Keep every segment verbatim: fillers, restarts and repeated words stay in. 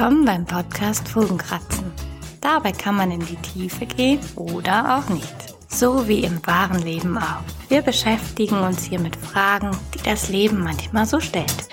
Willkommen beim Podcast Fugenkratzen. Dabei kann man in die Tiefe gehen oder auch nicht. So wie im wahren Leben auch. Wir beschäftigen uns hier mit Fragen, die das Leben manchmal so stellt.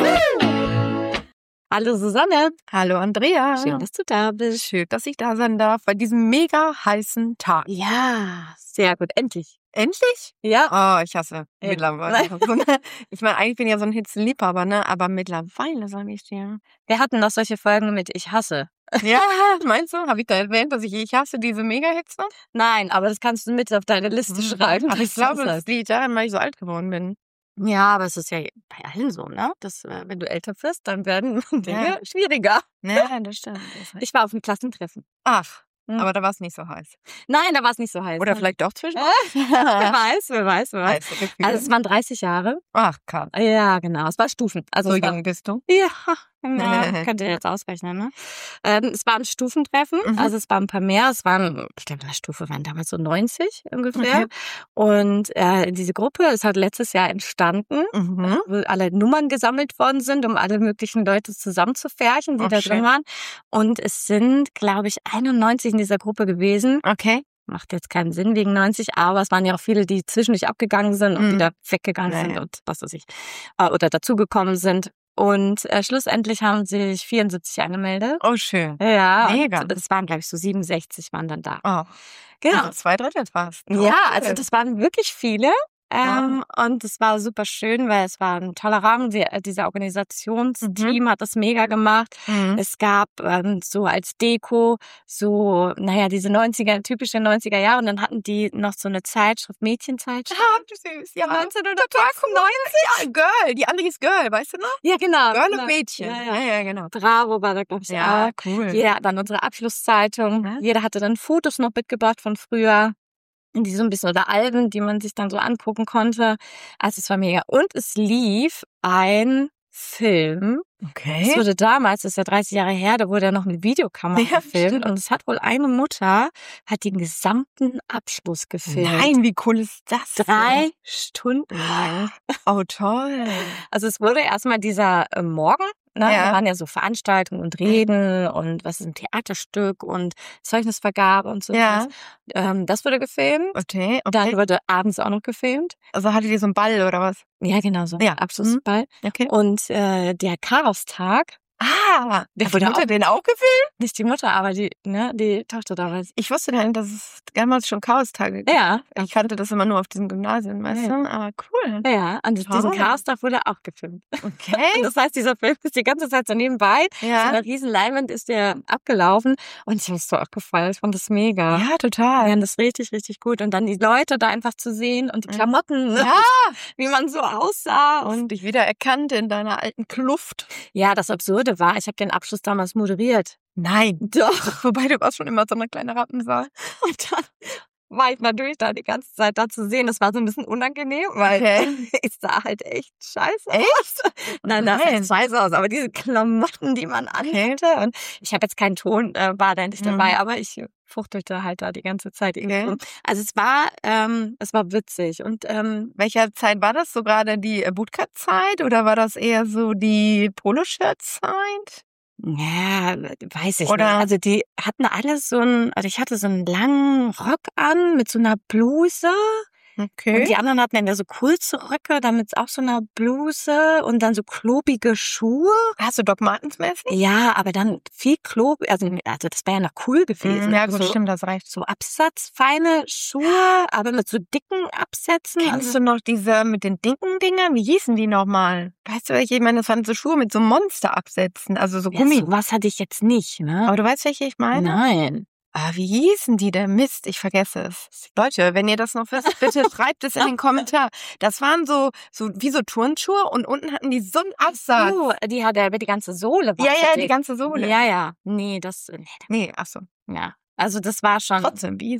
Hallo Susanne. Hallo Andrea. Schön, dass du da bist. Schön, dass ich da sein darf bei diesem mega heißen Tag. Ja, sehr gut. Endlich. Endlich? Ja. Oh, ich hasse ja. mittlerweile. Ich meine, eigentlich bin ich ja so ein Hitzenliebhaber, ne? Aber mittlerweile sage ich dir. Wir hatten noch solche Folgen mit Ich hasse. Ja, meinst du? Habe ich da erwähnt, dass ich Ich hasse diese Mega-Hitze? Nein, aber das kannst du mit auf deine Liste schreiben. Aber ich glaube, das liegt daran, weil ich so alt geworden bin. Ja, aber es ist ja bei allen so, ne? Dass, wenn du älter wirst, dann werden Dinge ja. schwieriger. Ja, das stimmt. Das ich war auf einem Klassentreffen. Ach. Hm. Aber da war es nicht so heiß. Nein, da war es nicht so heiß. Oder vielleicht doch zwischen. wer weiß, wer weiß, wer weiß. Also es waren dreißig Jahre. Ach, krass. Ja, genau. Es war Stufen. Also so jung war, bist du? Ja, genau. Könnt ihr jetzt ausrechnen, ne? Ähm, es war ein Stufentreffen. Mhm. Also es waren ein paar mehr. Es waren, ich glaube, in der Stufe waren damals so neunzig ungefähr. Okay. Und äh, diese Gruppe ist halt letztes Jahr entstanden, mhm. wo alle Nummern gesammelt worden sind, um alle möglichen Leute zusammenzufärchen, die oh, da drin schön. waren. Und es sind, glaube ich, einundneunzig in dieser Gruppe gewesen. Okay. Macht jetzt keinen Sinn wegen neunzig, aber es waren ja auch viele, die zwischendurch abgegangen sind und mm. wieder weggegangen ja, sind ja. und was weiß ich, oder dazugekommen sind. Und äh, schlussendlich haben sich vierundsiebzig angemeldet. Oh, schön. Ja. Mega. Es waren, glaube ich, so siebenundsechzig waren dann da. Oh. Genau. Also zwei Drittel fast. Ja, okay. Also das waren wirklich viele. Ähm, ja. Und es war super schön, weil es war ein toller Rahmen. Die, dieser Organisationsteam mhm. hat das mega gemacht. Mhm. Es gab ähm, so als Deko so, naja, diese neunziger, typische neunziger Jahre. Und dann hatten die noch so eine Zeitschrift, Mädchenzeitschrift. Ah, süß. Ja, neunzehnhundertneunzig. Ja, Girl. Die andere ist Girl, weißt du noch? Ja, genau. Girl genau. und Mädchen. Ja, ja, ja, ja genau. Bravo war da, glaube ich, ja, auch. Cool. Jeder hat dann unsere Abschlusszeitung. Ja. Jeder hatte dann Fotos noch mitgebracht von früher. Die so ein bisschen, oder Alben, die man sich dann so angucken konnte. Also es war mega. Und es lief ein Film. Okay. Es wurde damals, das ist ja dreißig Jahre her, da wurde ja noch eine Videokamera ja, gefilmt. Stimmt. Und es hat wohl eine Mutter, hat den gesamten Abschluss gefilmt. Nein, wie cool ist das? Drei ja? Stunden lang. Oh, toll. Also es wurde erstmal dieser äh, Morgen, ne? Ja. Da waren ja so Veranstaltungen und Reden und was ist ein Theaterstück und Zeugnisvergabe und so. Ja. Ähm, das wurde gefilmt. Okay, okay. Dann wurde abends auch noch gefilmt. Also hattet ihr so einen Ball oder was? Ja, genau so. Ja. Abschlussball. Okay. Und äh, der Chaostag. Ah, der wurde die Mutter auch, den auch gefilmt? Nicht die Mutter, aber die, ne, die Tochter damals. Ich wusste gar nicht, dass es damals schon Chaostage gab. Ja. Ich kannte das immer nur auf diesem Gymnasium, weißt ja. du? Aber cool. Ja, und Toll. diesen Chaostag wurde auch gefilmt. Okay. Und das heißt, dieser Film ist die ganze Zeit so nebenbei. Ja. So eine riesen Leinwand ist der abgelaufen. Und ich habe es so auch gefallen. Ich fand das mega. Ja, total. Wir haben das richtig, richtig gut. Und dann die Leute da einfach zu sehen und die Klamotten. Ja. Wie man so aussah. Und dich wieder erkannt in deiner alten Kluft. Ja, das Absurde war, ich habe den Abschluss damals moderiert. Nein. Doch. Wobei du warst schon immer so eine kleine Rampensau. Und dann war ich natürlich da die ganze Zeit da zu sehen. Das war so ein bisschen unangenehm, weil okay. ich sah halt echt scheiße echt? aus. Nein, das sah scheiße aus. Aber diese Klamotten, die man anhätte. Okay. Und ich habe jetzt keinen Ton, äh, war da endlich mhm. dabei, aber ich fuchtelte halt da die ganze Zeit. Okay. Also es war, ähm, es war witzig. Und ähm, welcher Zeit war das? So gerade die Bootcut-Zeit oder war das eher so die Poloshirt-Zeit? Ja, weiß ich Oder nicht. Also die hatten alle so einen, also ich hatte so einen langen Rock an mit so einer Bluse. Okay. Und die anderen hatten dann ja so kurze Röcke, dann mit auch so einer Bluse und dann so klobige Schuhe. Hast du Doc Martens mäßig? Ja, aber dann viel Klob, also, also das wäre ja noch cool gewesen. Ja gut, so, stimmt, das reicht. So absatzfeine Schuhe, aber mit so dicken Absätzen. Kennst also, du noch diese mit den dicken Dingern? Wie hießen die nochmal? Weißt du welche? Ich meine, das waren so Schuhe mit so Monsterabsätzen, also so Gummi. Ja, sowas hatte ich jetzt nicht, ne? Aber du weißt, welche ich meine? Nein. Ah, wie hießen die denn? Mist, ich vergesse es. Leute, wenn ihr das noch wisst, bitte schreibt es in den Kommentar. Das waren so, so wie so Turnschuhe und unten hatten die so einen Absatz. Oh, die hat ja die ganze Sohle. Ja, ja, die ganze Sohle. Ja, ja. Nee, das, nee. Nee, ach so. Ja. Also das war schon. Trotzdem, wie hießen die?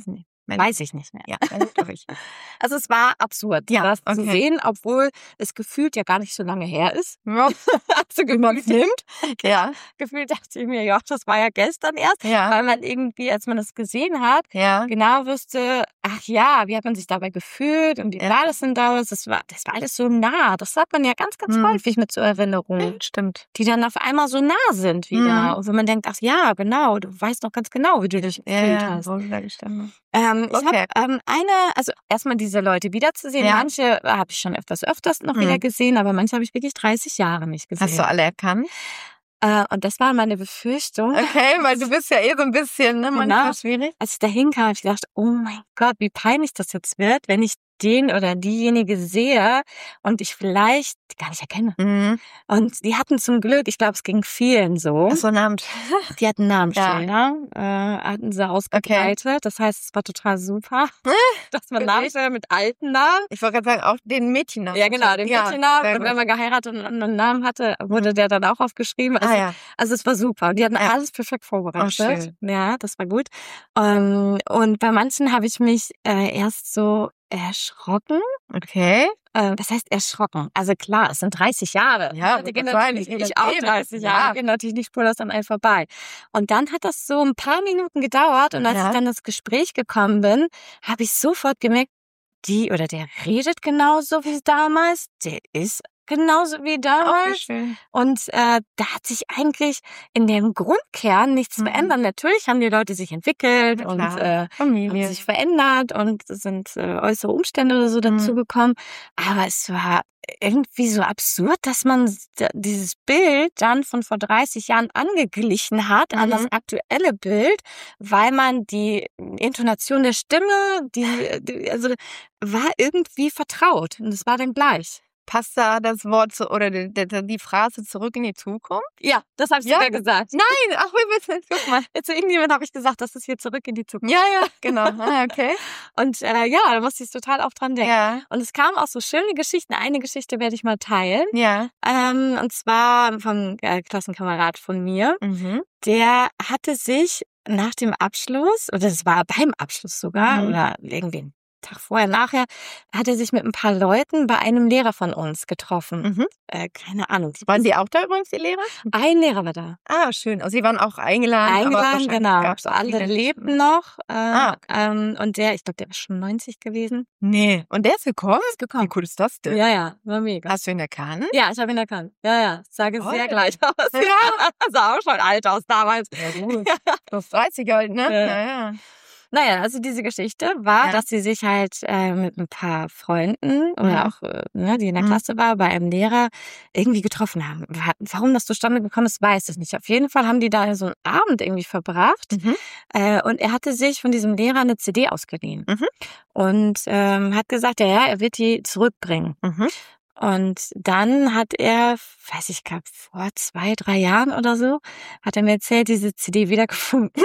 Weiß ich nicht mehr. Ja, weiß ich. Also es war absurd, Ja, das okay. zu sehen, obwohl es gefühlt ja gar nicht so lange her ist. Ja. Also Wie man es nimmt. Ja. Gefühlt dachte ich mir, ja, das war ja gestern erst, Ja. weil man irgendwie, als man das gesehen hat, Ja. genau wusste, ach ja, wie hat man sich dabei gefühlt und wie Ja. war das denn damals? Das war, das war alles so nah. Das hat man ja ganz, ganz Hm. häufig mit so Erinnerungen, Stimmt. die dann auf einmal so nah sind wieder. Mhm. Und wenn man denkt, ach ja, genau, du weißt noch ganz genau, wie du dich Ja, gefühlt ja. hast. So gestanden. Ähm, ich Okay. habe ähm, eine, also erstmal diese Leute wiederzusehen. Ja. Manche habe ich schon etwas öfters noch Mhm. wieder gesehen, aber manche habe ich wirklich dreißig Jahre nicht gesehen. Hast du alle erkannt? Äh, und das war meine Befürchtung. Okay, weil du bist ja eh so ein bisschen, ne, manchmal Genau. schwierig. Als ich da hinkam, habe ich gedacht, oh mein Gott, wie peinlich das jetzt wird, wenn ich den oder diejenige sehe und ich vielleicht die gar nicht erkenne. Mhm. Und die hatten zum Glück, ich glaube, es ging vielen so, Ach so, einen Abend. die hatten Namensschilder, äh, hatten sie ausgebreitet. Das heißt, es war total super, dass man Namensschilder mit alten Namen. Ich wollte gerade sagen, auch den Mädchennamen. Ja, genau, den Ja, Mädchennamen. sehr Und gut. wenn man geheiratet und einen anderen Namen hatte, wurde der dann auch aufgeschrieben. Also, Ah ja. also es war super. Und die hatten Ja. alles perfekt vorbereitet. Oh, schön. Ja, das war gut. Ähm, und bei manchen habe ich mich äh, erst so erschrocken. Okay. Äh, das heißt erschrocken. Also klar, es sind dreißig Jahre. Ja, die das gehen war natürlich nicht nicht auch eben. dreißig Ja. Jahre, gehen natürlich nicht spurlos an einem vorbei. Und dann hat das so ein paar Minuten gedauert und als Ja. ich dann ins Gespräch gekommen bin, habe ich sofort gemerkt, die oder der redet genauso wie damals, der ist genauso wie Auch wie damals. schön. Und äh, da hat sich eigentlich in dem Grundkern nichts Mhm. verändert. Natürlich haben die Leute sich entwickelt Na und klar. äh, haben Familie. sich verändert und es sind äh, äußere Umstände oder so Mhm. dazugekommen. Aber es war irgendwie so absurd, dass man s- da- dieses Bild dann von vor dreißig Jahren angeglichen hat an das Mhm. aktuelle Bild, weil man die Intonation der Stimme, die, die also war irgendwie vertraut und es war dann gleich. Passt da das Wort zu, oder die, die, die Phrase zurück in die Zukunft? Ja, das habe ich Ja, sogar gesagt. Nein, ach, wie bitte? Guck mal. Zu irgendjemand habe ich gesagt, das ist hier zurück in die Zukunft. Ja, ja, genau. Ah, okay. Und äh, ja, da musste ich total oft dran denken. Ja, Und es kamen auch so schöne Geschichten. Eine Geschichte werde ich mal teilen. ja. Ähm, und zwar vom äh, Klassenkamerad von mir. Mhm. Der hatte sich nach dem Abschluss, oder es war beim Abschluss sogar, Mhm. oder irgendwie einen Tag vorher, nachher, hat er sich mit ein paar Leuten bei einem Lehrer von uns getroffen. Mhm. Äh, keine Ahnung. Waren die auch da übrigens, die Lehrer? Ein Lehrer war da. Ah, schön. Also sie waren auch eingeladen. aber Eingeladen, wahrscheinlich genau. gab's auch Alle viele- lebten noch. Äh, Ah. ähm, und der, ich glaube, der war schon neunzig gewesen. Nee. Und der ist gekommen? Ist gekommen. Wie cool ist das denn? Ja, ja, war mega. Hast du ihn erkannt? Ja, ich habe ihn erkannt. Ja, ja, sah Toll. sehr gleich aus. Ja. Sah auch schon alt aus damals. Ja, gut. Plus dreißig halt, ne? Ja. Ja, ja. Naja, also diese Geschichte war, Ja. dass sie sich halt äh, mit ein paar Freunden oder Mhm. auch, äh, ne, die in der Mhm. Klasse war, bei einem Lehrer irgendwie getroffen haben. Wa- Warum das zustande gekommen ist, weiß ich nicht. Auf jeden Fall haben die da so einen Abend irgendwie verbracht Mhm. äh, und er hatte sich von diesem Lehrer eine C D ausgeliehen Mhm. und ähm, hat gesagt, ja, ja, er wird die zurückbringen. Mhm. Und dann hat er, weiß ich, glaube vor zwei, drei Jahren oder so, hat er mir erzählt, diese C D wiedergefunden.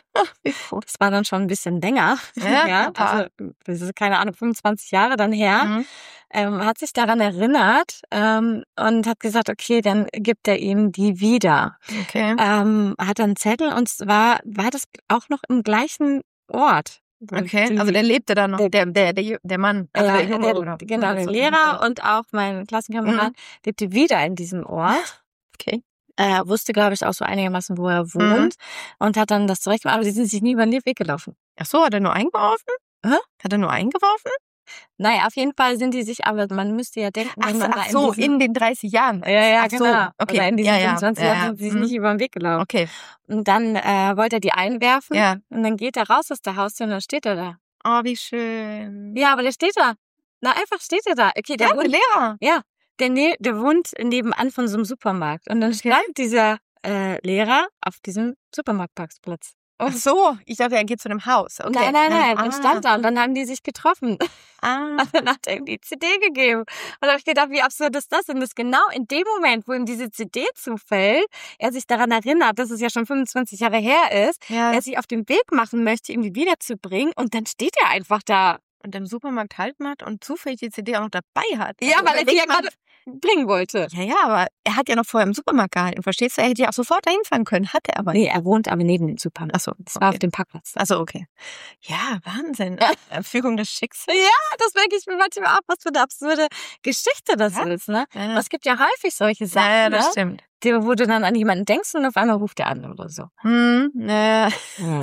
Das war dann schon ein bisschen länger. Ja, Ja, ein paar. also das ist, keine Ahnung, fünfundzwanzig Jahre dann her. Mhm. Ähm, hat sich daran erinnert ähm, und hat gesagt, okay, dann gibt er ihm die wieder. Okay. Ähm, hat dann einen Zettel und zwar war das auch noch im gleichen Ort. Okay. Die- Also der lebte da noch, der- der, der, der, der Mann. Also ja, der Junge, der, oder? genau, der So. Lehrer und auch mein Klassenkamerad lebte wieder in diesem Ort. Okay. Er wusste, glaube ich, auch so einigermaßen, wo er wohnt und hat dann das zurechtgemacht, aber die sind sich nie über den Weg gelaufen. Ach so, hat er nur eingeworfen? Hä? Hat er nur eingeworfen? Naja, auf jeden Fall sind die sich, aber man müsste ja denken, Ach, wenn so, man da ach so, diesen, in den dreißig Jahren. ja, ja, Ach so, genau. okay. Oder in diesen Ja, ja. fünfundzwanzig Ja, Jahren ja. sind sie sich Mhm. nicht über den Weg gelaufen. Okay. Und dann äh, wollte er die einwerfen Ja. und dann geht er raus aus der Haustür und dann steht er da. Oh, wie schön. Ja, aber der steht da. Na, einfach steht er da. Okay, der Ja, der wohnt, Lehrer. ja, der, ne der wohnt nebenan von so einem Supermarkt. Und dann stand dieser äh, Lehrer auf diesem Supermarktparkplatz. Ach so, ich dachte, er geht zu einem Haus. Okay. Nein, nein, nein, Ah. dann stand da und dann haben die sich getroffen. Ah. Und dann hat er ihm die C D gegeben. Und da habe ich gedacht, wie absurd ist das denn? Dass genau in dem Moment, wo ihm diese C D zufällt, er sich daran erinnert, dass es ja schon fünfundzwanzig Jahre her ist, Ja. er sich auf den Weg machen möchte, ihm die wiederzubringen und dann steht er einfach da. Und im Supermarkt halt macht und zufällig die C D auch noch dabei hat. Ja, Also weil er die ja überleg mal, gerade- bringen wollte. Ja, ja, aber er hat ja noch vorher im Supermarkt gehalten. Verstehst du? Er hätte ja auch sofort dahin fahren können. Hat er aber nicht. Nee, er wohnt aber neben dem Supermarkt. Achso, das war okay. auf dem Parkplatz. Achso, okay. Ja, Wahnsinn. Ja. Fügung des Schicksals. Ja, das denke ich mir manchmal auch, was für eine absurde Geschichte das ja? ist. Ne? Ja, ja. Es gibt ja häufig solche Sachen, ja, ja, das ne? stimmt. Die, wo du dann an jemanden denkst und auf einmal ruft der an oder so. Hm, ja. Ja.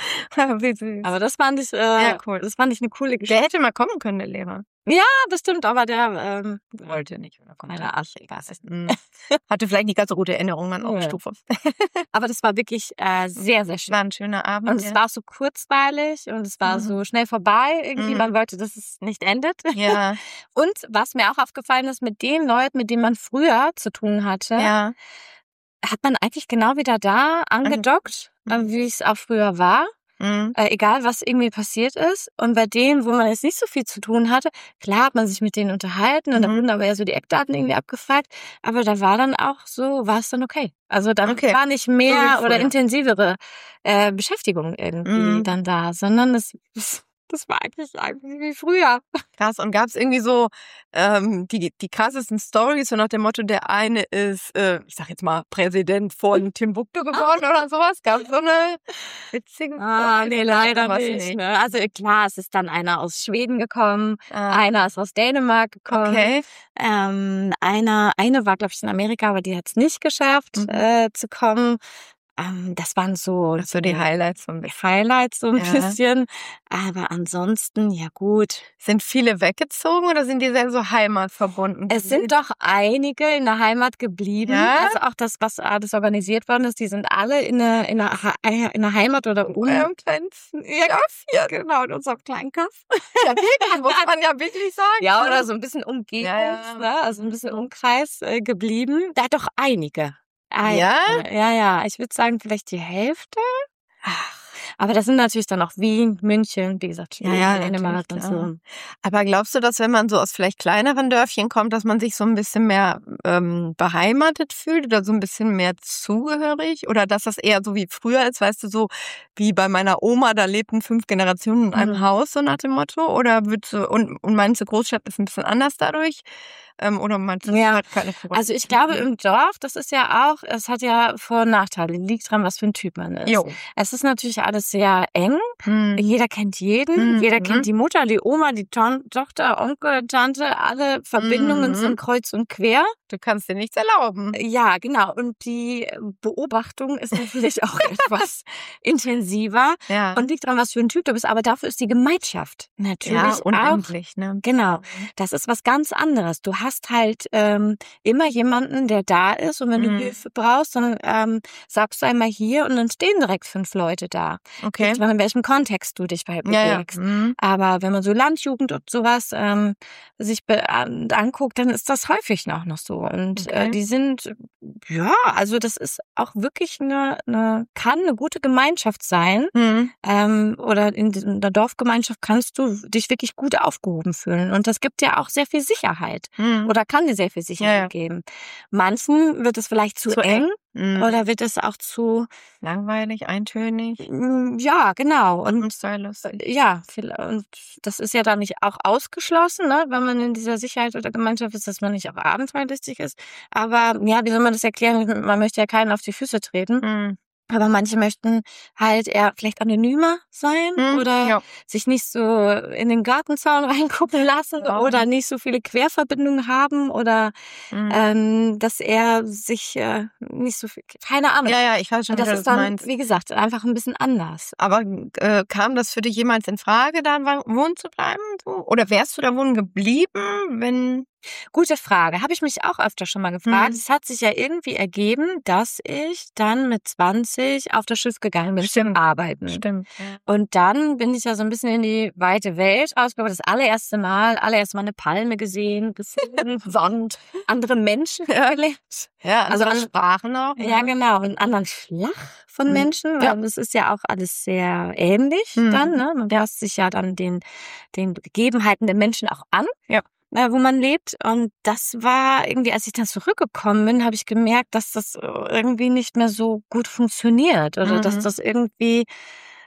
Wie süß. Aber das fand ich, äh, ja, cool. das fand ich eine coole Geschichte. Der hätte mal kommen können, der Lehrer. Ja, das stimmt, aber der ähm, wollte nicht. Oder konnte keine Ahnung. Hm. Hatte vielleicht nicht ganz so gute Erinnerungen an Ja. Oberstufe. Aber das war wirklich äh, sehr, sehr schön. War ein schöner Abend. Und es ja. war so kurzweilig und es war Mhm. so schnell vorbei. Irgendwie, Mhm. man wollte, dass es nicht endet. Ja, Und was mir auch aufgefallen ist, mit den Leuten, mit denen man früher zu tun hatte, ja. hat man eigentlich genau wieder da angedockt, Mhm. äh, wie es auch früher war. Mhm. Äh, egal, was irgendwie passiert ist. Und bei denen, wo man jetzt nicht so viel zu tun hatte, klar hat man sich mit denen unterhalten und Mhm. da wurden aber ja so die Eckdaten irgendwie abgefragt. Aber da war dann auch so, war es dann okay. Also da Okay. war nicht So wie mehr früher. oder intensivere äh, Beschäftigung irgendwie Mhm. dann da, sondern das, das war eigentlich, eigentlich wie früher. Krass. Und gab es irgendwie so ähm, die, die krassesten Stories, so nach dem Motto, der eine ist, äh, ich sag jetzt mal, Präsident von Timbuktu geworden oder sowas? Gab es so eine witzige Ah, nee, leider Was nicht. nicht. Ne? Also klar, es ist dann einer aus Schweden gekommen, Ah, einer ist aus Dänemark gekommen. okay. Ähm, einer, eine war, glaube ich, in Amerika, aber die hat es nicht geschafft, Mhm. äh, zu kommen. Ähm, das waren so, Das so die Highlights so ein bisschen. Highlights so ein Ja. bisschen. Aber ansonsten, ja gut. Sind viele weggezogen oder sind die sehr so heimatverbunden? Es sind doch einige in der Heimat geblieben. Ja? Also auch das, was alles organisiert worden ist, die sind alle in der, in der, Ha- in der Heimat oder um. eurem kleinen Ja, ja, genau, in unserem kleinen Kaff. Ja, wirklich, muss man ja wirklich sagen. Ja, oder so ein bisschen Umgebung, Ja, ja. ne? Also ein bisschen Umkreis äh, geblieben. Da doch einige. Einige. Ja? Ja, ja. Ich würde sagen, vielleicht die Hälfte. Ach, aber das sind natürlich dann auch Wien, München, wie gesagt, Ja, ja, Dänemark und natürlich, so. Aber glaubst du, dass wenn man so aus vielleicht kleineren Dörfchen kommt, dass man sich so ein bisschen mehr ähm, beheimatet fühlt oder so ein bisschen mehr zugehörig? Oder dass das eher so wie früher ist, weißt du, so wie bei meiner Oma, da lebten fünf Generationen in einem Mhm. Haus, so nach dem Motto? Oder würdest du, und, und meinst du, Großstadt ist ein bisschen anders dadurch? Ähm, oder meinst du, Ja, es hat keine Korrelation? Also ich glaube im Dorf, das ist ja auch, es hat ja Vor- und Nachteile, liegt dran, was für ein Typ man ist. Jo. Es ist natürlich alles sehr eng. Hm. Jeder kennt jeden, Mhm. jeder kennt die Mutter, die Oma, die Ton Tochter, Onkel, Tante, alle Verbindungen Mhm. sind kreuz und quer. Du kannst dir nichts erlauben. Ja, genau. Und die Beobachtung ist natürlich auch etwas intensiver Ja. und liegt dran, was für ein Typ du bist. Aber dafür ist die Gemeinschaft natürlich ja, auch. unendlich, ne? Genau, das ist was ganz anderes. Du hast halt ähm, immer jemanden, der da ist und wenn du Mhm. Hilfe brauchst, dann ähm, sagst du einmal hier und dann stehen direkt fünf Leute da. Okay. Liegt dran, in welchem Kontext du dich bei Ja, ja. bewegst. Mhm. Aber wenn man so Landjugend und sowas ähm, sich be an, anguckt, dann ist das häufig noch, noch so. Und Okay. äh, die sind, ja, also das ist auch wirklich eine, eine kann eine gute Gemeinschaft sein. Mhm. Ähm, oder in der Dorfgemeinschaft kannst du dich wirklich gut aufgehoben fühlen. Und das gibt ja auch sehr viel Sicherheit. Mhm. Oder kann dir sehr viel Sicherheit Ja, ja. geben. Manchen wird es vielleicht zu, Zu eng. eng. Mhm. Oder wird es auch zu, Langweilig, eintönig, mm, ja, genau. Und unstylisch. ja, viel- und das ist ja dann nicht auch ausgeschlossen, ne, wenn man in dieser Sicherheit oder Gemeinschaft ist, dass man nicht auch abenteuerlustig ist. Aber ja, wie soll man das erklären? Man möchte ja keinen auf die Füße treten. Mhm. Aber manche möchten halt eher vielleicht anonymer sein Mhm. oder Ja. sich nicht so in den Gartenzaun reingucken lassen Ja. oder nicht so viele Querverbindungen haben oder Mhm. ähm, dass er sich äh, nicht so viel, keine Ahnung. Ja, ja, ich weiß schon, Und das wie du ist dann, meinst. wie gesagt, einfach ein bisschen anders. Aber äh, kam das für dich jemals in Frage, da wa- wohnen zu bleiben? So? Oder wärst du da wohnen geblieben, wenn... Gute Frage. Habe ich mich auch öfter schon mal gefragt. Mhm. Es hat sich ja irgendwie ergeben, dass ich dann mit zwanzig auf das Schiff gegangen bin Stimmt. zum Arbeiten. Stimmt. Ja. Und dann bin ich ja so ein bisschen in die weite Welt rausgekommen. Das allererste Mal, allererste Mal eine Palme gesehen, geflogen, Sand, andere Menschen kennengelernt. Ja, Also andere an- Sprachen auch. Ja, genau. Und einen anderen Schlag von Mhm. Menschen. Ja. Weil das ist ja auch alles sehr ähnlich Mhm. dann. Ne? Man passt sich ja dann den, den Gegebenheiten der Menschen auch an. Ja. äh, wo man lebt. Und das war irgendwie, als ich dann zurückgekommen bin, habe ich gemerkt, dass das irgendwie nicht mehr so gut funktioniert oder Mhm. dass das irgendwie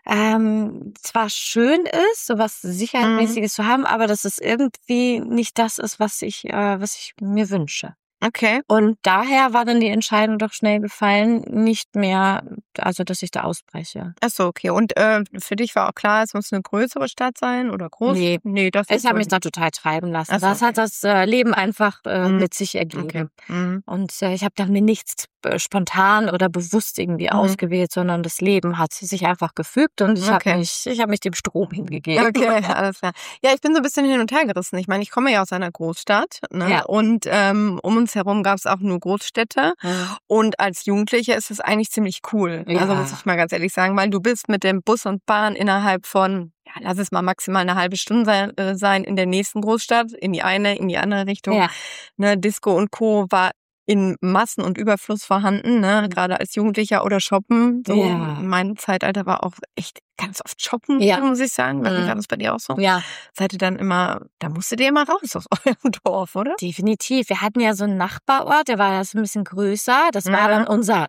ähm, zwar schön ist, sowas Sicherheitsmäßiges mhm. zu haben, aber dass es irgendwie nicht das ist, was ich, äh, was ich mir wünsche. Okay. Und daher war dann die Entscheidung doch schnell gefallen, nicht mehr, also dass ich da ausbreche. Ach so, okay. Und äh, für dich war auch klar, es muss eine größere Stadt sein oder groß? Nee, nee das ich habe mich da total treiben lassen. So, das okay. hat das äh, Leben einfach äh, mhm. mit sich ergeben. Okay. Mhm. Und äh, ich habe da mir nichts äh, spontan oder bewusst irgendwie mhm. ausgewählt, sondern das Leben hat sich einfach gefügt und ich okay. habe mich, ich habe mich dem Strom hingegeben. Okay, alles klar. Ja, ich bin so ein bisschen hin und her gerissen. Ich meine, ich komme ja aus einer Großstadt, ne? Ja. Und ähm, um uns herum gab es auch nur Großstädte. Ja. Und als Jugendliche ist es eigentlich ziemlich cool. Ja. Also muss ich mal ganz ehrlich sagen, weil du bist mit dem Bus und Bahn innerhalb von, ja, lass es mal maximal eine halbe Stunde sein, äh, sein in der nächsten Großstadt, in die eine, in die andere Richtung. Ja. Ne, Disco und Co. war in Massen und Überfluss vorhanden, ne? Gerade als Jugendlicher oder shoppen. So ja. mein Zeitalter war auch echt ganz oft shoppen, ja. muss ich sagen. Mhm. War das bei dir auch so? Ja. Seid ihr dann immer, da musstet ihr immer raus aus eurem Dorf, oder? Definitiv. Wir hatten ja so einen Nachbarort, der war ja so ein bisschen größer. Das war ja. dann unser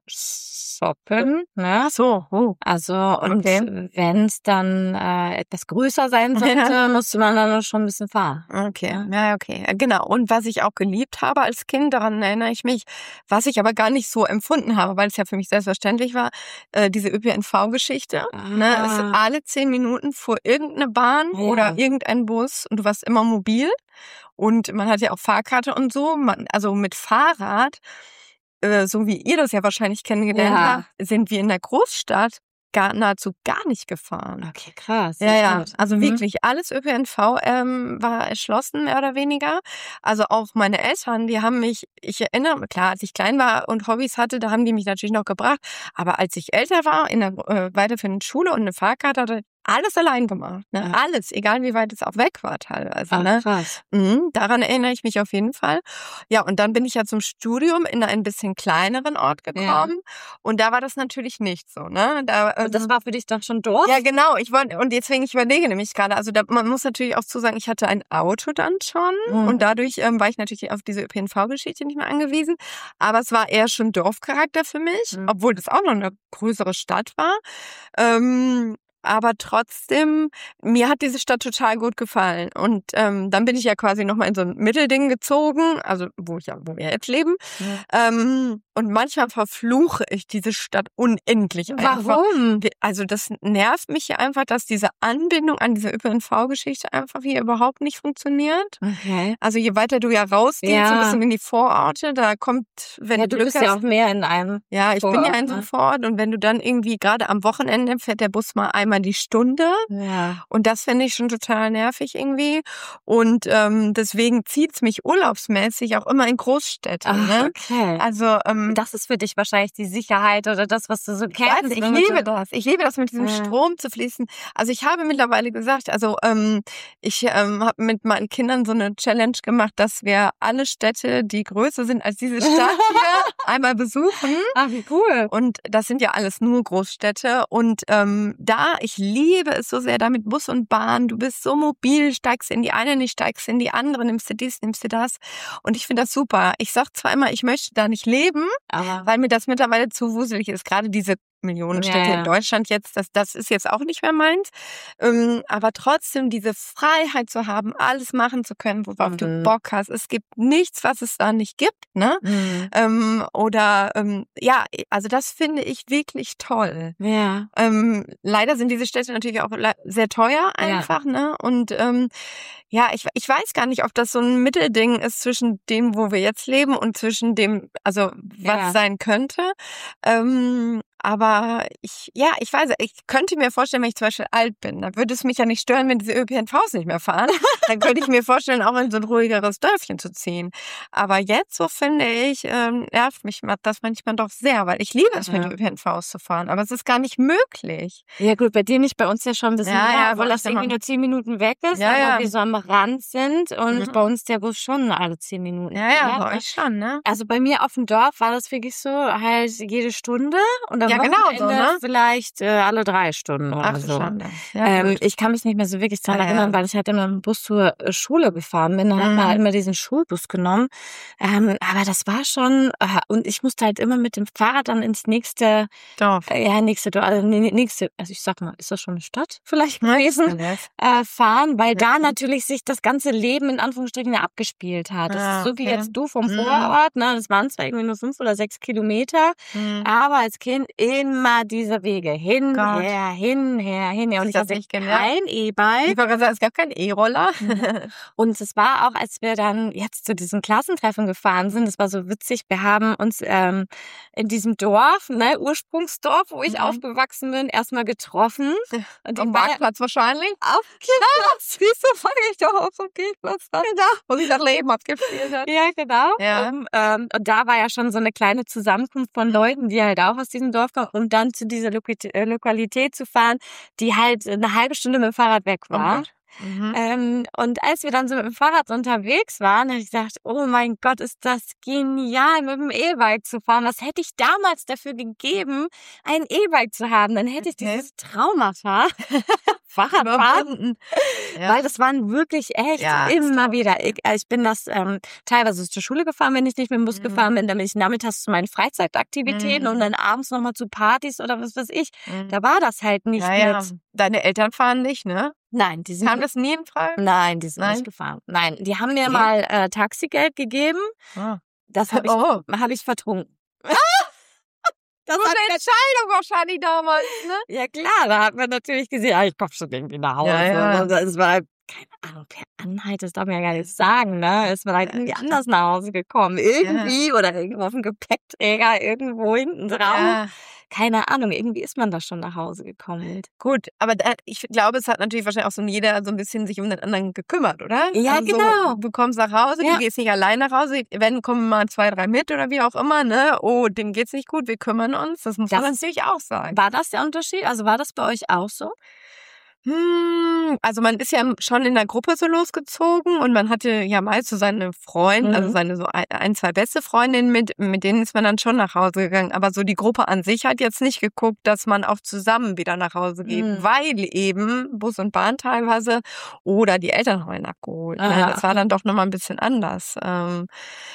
Shoppen, ne? Ach so. Oh. Also, und okay. wenn es dann äh, etwas größer sein sollte, ja. musste man dann schon ein bisschen fahren. Okay, ja. ja, okay. Genau. Und was ich auch geliebt habe als Kind, daran erinnere ich mich, was ich aber gar nicht so empfunden habe, weil es ja für mich selbstverständlich war, äh, diese Ö P N V-Geschichte. Ah. Ne? Es alle zehn Minuten fuhr irgendeine Bahn ja. oder irgendein Bus und du warst immer mobil. Und man hat ja auch Fahrkarte und so. Man, also mit Fahrrad, äh, so wie ihr das ja wahrscheinlich kennengelernt ja. habt, sind wir in der Großstadt Gar, nahezu gar nicht gefahren. Okay, krass. Ja, ja. Gut. Also mhm. wirklich alles Ö P N V ähm, war erschlossen, mehr oder weniger. Also auch meine Eltern, die haben mich, ich erinnere mich, klar, als ich klein war und Hobbys hatte, da haben die mich natürlich noch gebracht. Aber als ich älter war, in der äh, weiterführenden Schule und eine Fahrkarte hatte, alles allein gemacht. Ne? Ja. Alles, egal wie weit es auch weg war teilweise. Ach, ne? krass. Mhm, daran erinnere ich mich auf jeden Fall. Ja, und dann bin ich ja zum Studium in ein bisschen kleineren Ort gekommen. Ja. Und da war das natürlich nicht so. Ne? Da, ähm, und das war für dich dann schon Dorf? Ja, genau. Ich wollte, und deswegen, ich überlege nämlich gerade, also da, man muss natürlich auch zusagen, ich hatte ein Auto dann schon. Mhm. Und dadurch ähm, war ich natürlich auf diese Ö P N V-Geschichte nicht mehr angewiesen. Aber es war eher schon Dorfcharakter für mich, mhm. obwohl das auch noch eine größere Stadt war. Ähm, Aber trotzdem, mir hat diese Stadt total gut gefallen. Und ähm, dann bin ich ja quasi nochmal in so ein Mittelding gezogen, also wo ich ja, wo wir jetzt leben. Ja. Ähm, und manchmal verfluche ich diese Stadt unendlich. Warum? Einfach. Also das nervt mich hier einfach, dass diese Anbindung an diese Ö P N V-Geschichte einfach hier überhaupt nicht funktioniert. Okay. Also je weiter du ja rausgehst, ja. so ein bisschen in die Vororte, da kommt, wenn ja, du du Glück bist hast, ja auch mehr in einem Ja, ich Vorort, bin ja in so einem ne? Vorort und wenn du dann irgendwie, gerade am Wochenende fährt der Bus mal einmal die Stunde. Ja. Und das finde ich schon total nervig irgendwie. Und ähm, deswegen zieht's mich urlaubsmäßig auch immer in Großstädte. Ach, ne? Okay. Also ähm, das ist für dich wahrscheinlich die Sicherheit oder das, was du so kennst. Ich, ich liebe das. Ich liebe das, mit diesem ja. Strom zu fließen. Also ich habe mittlerweile gesagt, also ähm, ich ähm, habe mit meinen Kindern so eine Challenge gemacht, dass wir alle Städte, die größer sind als diese Stadt hier, einmal besuchen. Ach, wie cool. Und das sind ja alles nur Großstädte. Und ähm, da, ich liebe es so sehr, da mit Bus und Bahn, du bist so mobil, steigst in die eine, nicht steigst in die andere, nimmst du dies, nimmst du das. Und ich finde das super. Ich sag zwar immer, ich möchte da nicht leben, aber weil mir das mittlerweile zu wuselig ist. Gerade diese Millionenstädte ja, ja. in Deutschland jetzt, das, das ist jetzt auch nicht mehr meins. Ähm, aber trotzdem diese Freiheit zu haben, alles machen zu können, worauf mhm. du Bock hast. Es gibt nichts, was es da nicht gibt, ne? Mhm. Ähm, oder, ähm, ja, also das finde ich wirklich toll. Ja. Ähm, leider sind diese Städte natürlich auch sehr teuer einfach, ja. ne? Und, ähm, ja, ich, ich weiß gar nicht, ob das so ein Mittelding ist zwischen dem, wo wir jetzt leben und zwischen dem, also was ja. sein könnte. Ähm, Aber ich, ja, ich weiß, ich könnte mir vorstellen, wenn ich zum Beispiel alt bin, dann würde es mich ja nicht stören, wenn diese Ö P N Vs nicht mehr fahren. Dann könnte ich mir vorstellen, auch in so ein ruhigeres Dörfchen zu ziehen. Aber jetzt, so finde ich, ähm, nervt mich das manchmal doch sehr, weil ich liebe es, ja. mit Ö P N Vs zu fahren. Aber es ist gar nicht möglich. Ja gut, bei dir nicht, bei uns ja schon ein bisschen ja, mehr, ja, obwohl das irgendwie nur zehn Minuten weg ist. Ja, ja. Wie so am gerannt sind und mhm. bei uns der Bus schon alle zehn Minuten. Ja, ja, bei euch schon, ne? Also bei mir auf dem Dorf war das wirklich so, halt jede Stunde und am ja, Wochenende genau so, ne? vielleicht äh, alle drei Stunden oder Ach, so. Schande. Ja, ähm, ich kann mich nicht mehr so wirklich daran ja, erinnern, ja. weil ich halt immer mit dem Bus zur Schule gefahren bin. Dann mhm. hat man halt immer diesen Schulbus genommen. Ähm, aber das war schon, äh, und ich musste halt immer mit dem Fahrrad dann ins nächste Dorf. Äh, ja, nächste Dorf, also nächste, also ich sag mal, ist das schon eine Stadt vielleicht gewesen, ja, äh, fahren, weil ja. da natürlich sich das ganze Leben in Anführungsstrichen ja abgespielt hat. Das ja, ist so wie okay. jetzt du vom mhm. Vorort, ne? Das waren zwar irgendwie nur fünf oder sechs Kilometer, mhm. aber als Kind immer diese Wege hin, Gott. her, hin, her, hin, her. Und ich hatte kein E-Bike. Ich wollte sagen, es gab keinen E-Roller. Und es war auch, als wir dann jetzt zu diesem Klassentreffen gefahren sind, das war so witzig, wir haben uns ähm, in diesem Dorf, ne, Ursprungsdorf, wo ich mhm. aufgewachsen bin, erstmal getroffen. Und am Marktplatz wahrscheinlich? Auf Kielplatz. Siehst du, fange ich doch auf dem Kielplatz an. Genau. Wo sie das Leben abgespielt hat. Ja, genau. Ja. Um, ähm, und da war ja schon so eine kleine Zusammenkunft von Leuten, die halt auch aus diesem Dorf kommen, um dann zu dieser Lokalität zu fahren, die halt eine halbe Stunde mit dem Fahrrad weg war. Oh Mhm. Ähm, und als wir dann so mit dem Fahrrad unterwegs waren, habe ich gedacht, oh mein Gott, ist das genial, mit dem E-Bike zu fahren. Was hätte ich damals dafür gegeben, ein E-Bike zu haben? Dann hätte ich okay. dieses Traumata Fahrradfahren, ja. weil das waren wirklich echt ja, immer wieder. Ich, ich bin das ähm, teilweise zur Schule gefahren, wenn ich nicht mit dem Bus mhm. gefahren bin, dann bin ich nachmittags zu meinen Freizeitaktivitäten mhm. und dann abends nochmal zu Partys oder was weiß ich. Mhm. Da war das halt nicht ja, mit. Ja. Deine Eltern fahren nicht, ne? Nein, die sind haben das nie in Frage? Nein, die sind Nein? nicht gefahren. Nein, die haben mir okay. mal äh, Taxigeld gegeben. Oh. Das habe ich, oh. hab ich vertrunken. Das war eine Entscheidung wahrscheinlich damals, ne? Ja klar, da hat man natürlich gesehen, ja, ich komme schon irgendwie nach Hause. Ja, ja. Und es war, keine Ahnung, per Anhalt, das darf man ja gar nicht sagen, ne? Es war halt irgendwie anders nach Hause gekommen. Irgendwie ja. oder irgendwo auf dem Gepäckträger, irgendwo hinten drauf. Ja. Keine Ahnung, irgendwie ist man da schon nach Hause gekommen. Gut, aber da, ich glaube, es hat natürlich wahrscheinlich auch so jeder so ein bisschen sich um den anderen gekümmert, oder? Ja, also, genau. Du kommst nach Hause, ja. du gehst nicht allein nach Hause, wenn kommen mal zwei, drei mit oder wie auch immer, ne? Oh, dem geht's nicht gut, wir kümmern uns. Das muss das man natürlich auch sagen. War das der Unterschied? Also war das bei euch auch so? Hm, also man ist ja schon in der Gruppe so losgezogen und man hatte ja meist so seine Freunde, mhm. also seine so ein, zwei beste Freundinnen mit, mit denen ist man dann schon nach Hause gegangen. Aber so die Gruppe an sich hat jetzt nicht geguckt, dass man auch zusammen wieder nach Hause geht, mhm. weil eben Bus und Bahn teilweise oder die Eltern haben einen abgeholt. Ne? Das war dann doch nochmal ein bisschen anders. Ähm,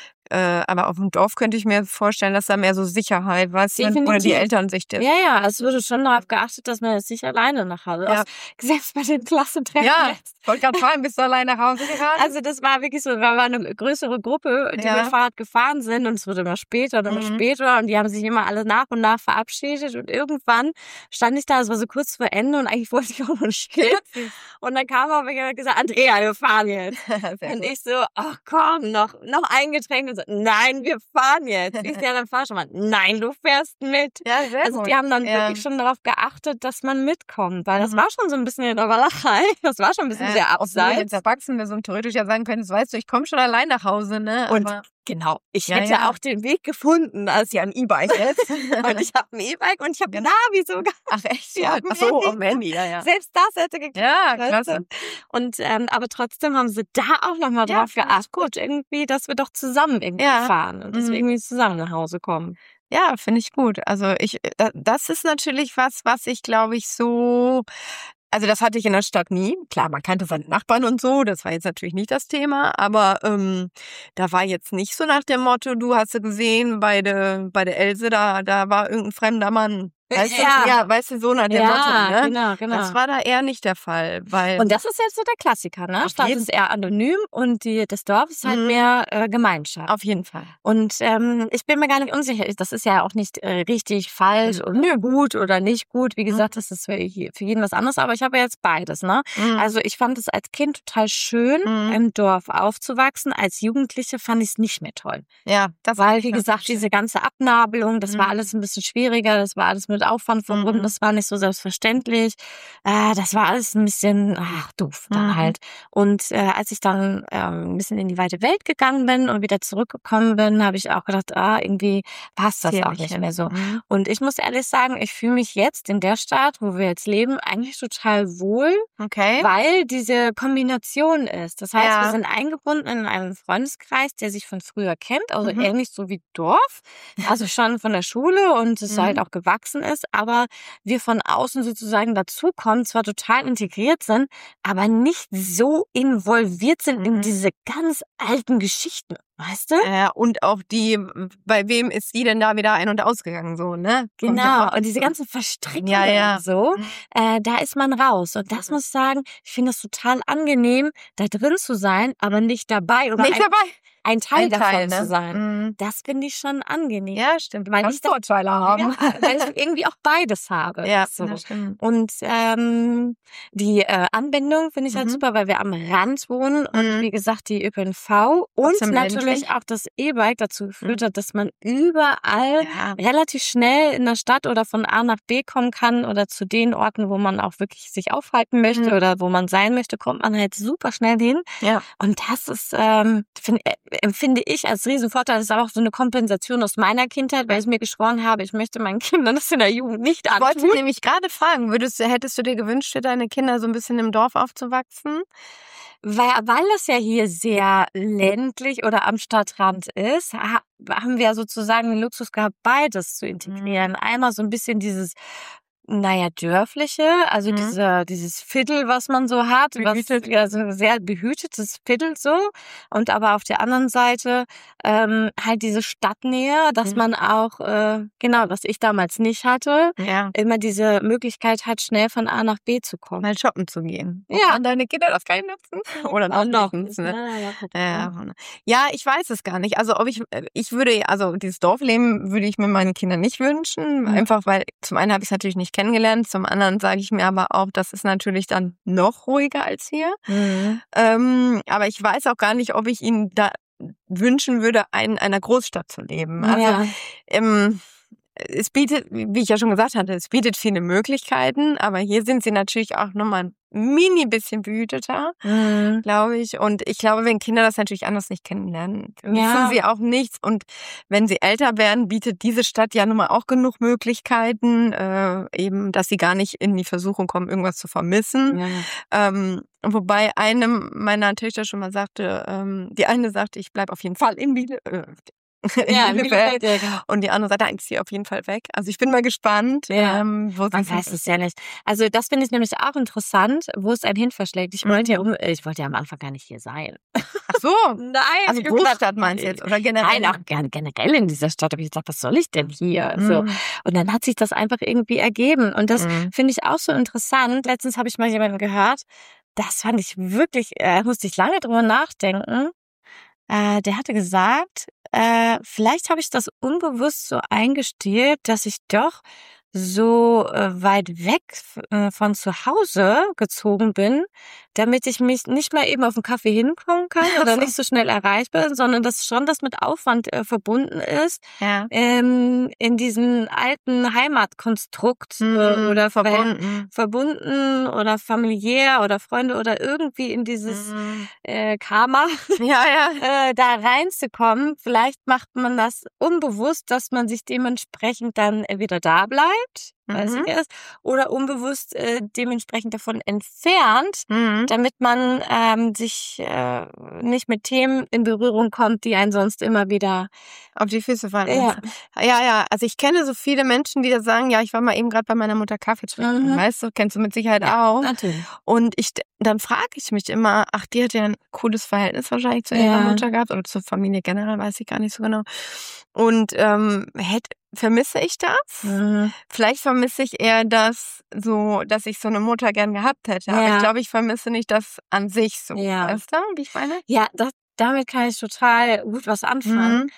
Äh, aber auf dem Dorf könnte ich mir vorstellen, dass da mehr so Sicherheit, weißt du, oder die Eltern sich das. Ja, ja, es wurde schon darauf geachtet, dass man jetzt nicht alleine nach Hause ja. Selbst bei den Klassentreffen. Ja, ich wollte gerade fragen, bist du alleine nach Hause gefahren? Also das war wirklich so, wir waren eine größere Gruppe, die ja. mit Fahrrad gefahren sind und es wurde immer später und immer mhm. später und die haben sich immer alle nach und nach verabschiedet und irgendwann stand ich da, es war so kurz vor Ende und eigentlich wollte ich auch noch nicht gehen. Und dann kam aber jemand und gesagt, Andrea, wir fahren jetzt. Und ich so, ach komm, noch, noch ein Getränk. Und so, nein, wir fahren jetzt. Ich ja, dann fahr schon mal. Nein, du fährst mit. Ja, sehr also gut. Die haben dann ja. wirklich schon darauf geachtet, dass man mitkommt, weil das mhm. war schon so ein bisschen in der Walachei. Das war schon ein bisschen äh, sehr abseits. Jetzt erwachsen wir so theoretisch ja sagen können, das weißt du, ich komme schon allein nach Hause, ne? Und aber genau, ich ja, hätte ja. auch den Weg gefunden, als ich ein E-Bike jetzt. Und ich habe ein E-Bike und ich habe Navi sogar. Ach echt? Ja, Ach so, am Handy, ja, ja. Selbst das hätte geklappt. Ja, klasse. Und ähm, aber trotzdem haben sie da auch nochmal ja, drauf geachtet, gut, irgendwie, dass wir doch zusammen irgendwie ja. fahren und dass mhm. wir irgendwie zusammen nach Hause kommen. Ja, finde ich gut. Also ich, das ist natürlich was, was ich glaube ich so, also das hatte ich in der Stadt nie. Klar, man kannte seine Nachbarn und so, das war jetzt natürlich nicht das Thema, aber ähm, da war jetzt nicht so nach dem Motto, du hast du gesehen, bei der bei der Else, da, da war irgendein fremder Mann. Weißt ja. du, ja, weißt du, so nach dem ja, Motto, ne? genau, genau. Das war da eher nicht der Fall, weil. Und das ist jetzt so der Klassiker, ne? Stadt ist eher anonym und die, das Dorf ist halt mhm. mehr äh, Gemeinschaft. Auf jeden Fall. Und ähm, ich bin mir gar nicht unsicher, das ist ja auch nicht äh, richtig, falsch mhm. oder gut oder nicht gut. Wie gesagt, das ist für, für jeden was anderes, aber ich habe ja jetzt beides, ne? Mhm. Also ich fand es als Kind total schön, mhm. im Dorf aufzuwachsen. Als Jugendliche fand ich es nicht mehr toll. Ja, das Weil, wie gesagt, diese ganze Abnabelung, das mhm. war alles ein bisschen schwieriger, das war alles mit mit Aufwand verbunden, Mhm. das war nicht so selbstverständlich. Äh, das war alles ein bisschen, ach, doof dann Mhm. halt. Und äh, als ich dann ähm, ein bisschen in die weite Welt gegangen bin und wieder zurückgekommen bin, habe ich auch gedacht, ah, irgendwie passt das Hier auch nicht nicht hin. mehr so. Mhm. Und ich muss ehrlich sagen, ich fühle mich jetzt in der Stadt, wo wir jetzt leben, eigentlich total wohl, Okay. weil diese Kombination ist. Das heißt, wir Ja. sind eingebunden in einen Freundeskreis, der sich von früher kennt, also Mhm. ähnlich so wie Dorf, also schon von der Schule und es Mhm. halt auch gewachsen ist, aber wir von außen sozusagen dazukommen, zwar total integriert sind, aber nicht so involviert sind in Mhm. diese ganz alten Geschichten, weißt du? Ja, und auch die, bei wem ist die denn da wieder ein- und ausgegangen, so, ne? Kommt ja Genau, auch und diese dazu. ganzen Verstrickungen Ja, ja. und so, Mhm. äh, da ist man raus. Und das Mhm. muss ich sagen, ich finde es total angenehm, da drin zu sein, aber nicht dabei oder Nicht ein, dabei. ein Teil Ein davon Teil, zu ne? sein. Mhm. Das finde ich schon angenehm. Ja, stimmt. Du Weil kannst ich da- Vorteile haben. Ja, weil ich irgendwie auch beides habe. Ja, so. das stimmt. Und ähm, die äh, Anbindung finde ich halt Mhm. super, weil wir am Rand wohnen und Mhm. wie gesagt die Ö P N V und Trotzdem natürlich ländlich. auch das E-Bike dazu geführt Mhm. hat, dass man überall Ja. relativ schnell in der Stadt oder von A nach B kommen kann oder zu den Orten, wo man auch wirklich sich aufhalten möchte Mhm. oder wo man sein möchte, kommt man halt super schnell hin. Ja. Und das ist, ähm, find, äh, empfinde ich als Riesenvorteil. Das ist aber auch so eine Kompensation aus meiner Kindheit, weil ich mir geschworen habe, ich möchte meinen Kindern das in der Jugend nicht Ich wollte antun. nämlich gerade fragen, würdest du, hättest du dir gewünscht, für deine Kinder so ein bisschen im Dorf aufzuwachsen? Weil, weil das ja hier sehr ländlich oder am Stadtrand ist, ha, haben wir sozusagen den Luxus gehabt, beides zu integrieren. Einmal so ein bisschen dieses, naja, dörfliche, also Mhm. diese, dieses Viertel, was man so hat, Behütet. was ja so ein sehr behütetes Viertel so. Und aber auf der anderen Seite ähm, halt diese Stadtnähe, dass Mhm. man auch, äh, genau, was ich damals nicht hatte, Ja. immer diese Möglichkeit hat, schnell von A nach B zu kommen. Mal shoppen zu gehen. Ja. Und deine Kinder das gar nicht nutzen? Oder Auch noch. nutzen, ne? Na, ja, guck, Ja, ne? ja, ich weiß es gar nicht. Also ob ich, ich würde, also dieses Dorfleben würde ich mir meinen Kindern nicht wünschen. Mhm. Einfach weil, zum einen habe ich es natürlich nicht kennengelernt, zum anderen sage ich mir aber auch, das ist natürlich dann noch ruhiger als hier. Mhm. Ähm, aber ich weiß auch gar nicht, ob ich ihnen da wünschen würde, in einer Großstadt zu leben. Also Ja. ähm, es bietet, wie ich ja schon gesagt hatte, es bietet viele Möglichkeiten, aber hier sind sie natürlich auch nochmal ein mini bisschen behüteter, Mhm. glaube ich. Und ich glaube, wenn Kinder das natürlich anders nicht kennenlernen, wissen Ja. sie auch nichts. Und wenn sie älter werden, bietet diese Stadt ja nun mal auch genug Möglichkeiten, äh, eben, dass sie gar nicht in die Versuchung kommen, irgendwas zu vermissen. Ja. Ähm, wobei einem meiner Töchter schon mal sagte, ähm, die eine sagte, ich bleib auf jeden Fall in Bielefeld. Äh, in Ja, in Bielefeld. Bielefeld, ja, genau. Und die andere sagte, eigentlich ziehe auf jeden Fall weg. Also ich bin mal gespannt, Ja. ähm, wo sie Man weiß es ja nicht. Also das finde ich nämlich auch interessant, wo es einen hin verschlägt. Ich wollte ja um, ich wollte ja am Anfang gar nicht hier sein. Ach so. Nein. Also ich hab gedacht, Großstadt meinst du jetzt? Oder generell? Nein, auch gerne generell in dieser Stadt. Aber ich gesagt, was soll ich denn hier? So. Mhm. Und dann hat sich das einfach irgendwie ergeben. Und das Mhm. finde ich auch so interessant. Letztens habe ich mal jemanden gehört, das fand ich wirklich, äh, musste ich lange drüber nachdenken. Äh, der hatte gesagt, äh, vielleicht habe ich das unbewusst so eingestellt, dass ich doch so äh, weit weg äh, von zu Hause gezogen bin, damit ich mich nicht mal eben auf den Kaffee hinkommen kann oder nicht so schnell erreichbar bin, sondern dass schon das mit Aufwand äh, verbunden ist, Ja. ähm, in diesem alten Heimatkonstrukt äh, Mhm. oder ver- Verbunden. verbunden oder familiär oder Freunde oder irgendwie in dieses Mhm. äh, Karma Ja, ja. äh, da reinzukommen. Vielleicht macht man das unbewusst, dass man sich dementsprechend dann entweder da bleibt, weiß Mhm. ich erst, oder unbewusst äh, dementsprechend davon entfernt, Mhm. damit man ähm, sich äh, nicht mit Themen in Berührung kommt, die einen sonst immer wieder. Auf die Füße fallen. Ja. Ja, ja. Also ich kenne so viele Menschen, die da sagen, ja, ich war mal eben gerade bei meiner Mutter Kaffee trinken. Mhm. Weißt du, kennst du mit Sicherheit auch. Natürlich. Und ich, dann frage ich mich immer, ach, die hat ja ein cooles Verhältnis wahrscheinlich zu ihrer Ja. Mutter gehabt oder zur Familie generell, weiß ich gar nicht so genau. Und ähm, hätte, vermisse ich das? Mhm. Vielleicht vermisse ich eher das so, dass ich so eine Mutter gern gehabt hätte. Aber Ja. ich glaube, ich vermisse nicht das an sich so. Ja. Weißt du, wie ich meine? Ja, das, damit kann ich total gut was anfangen. Mhm.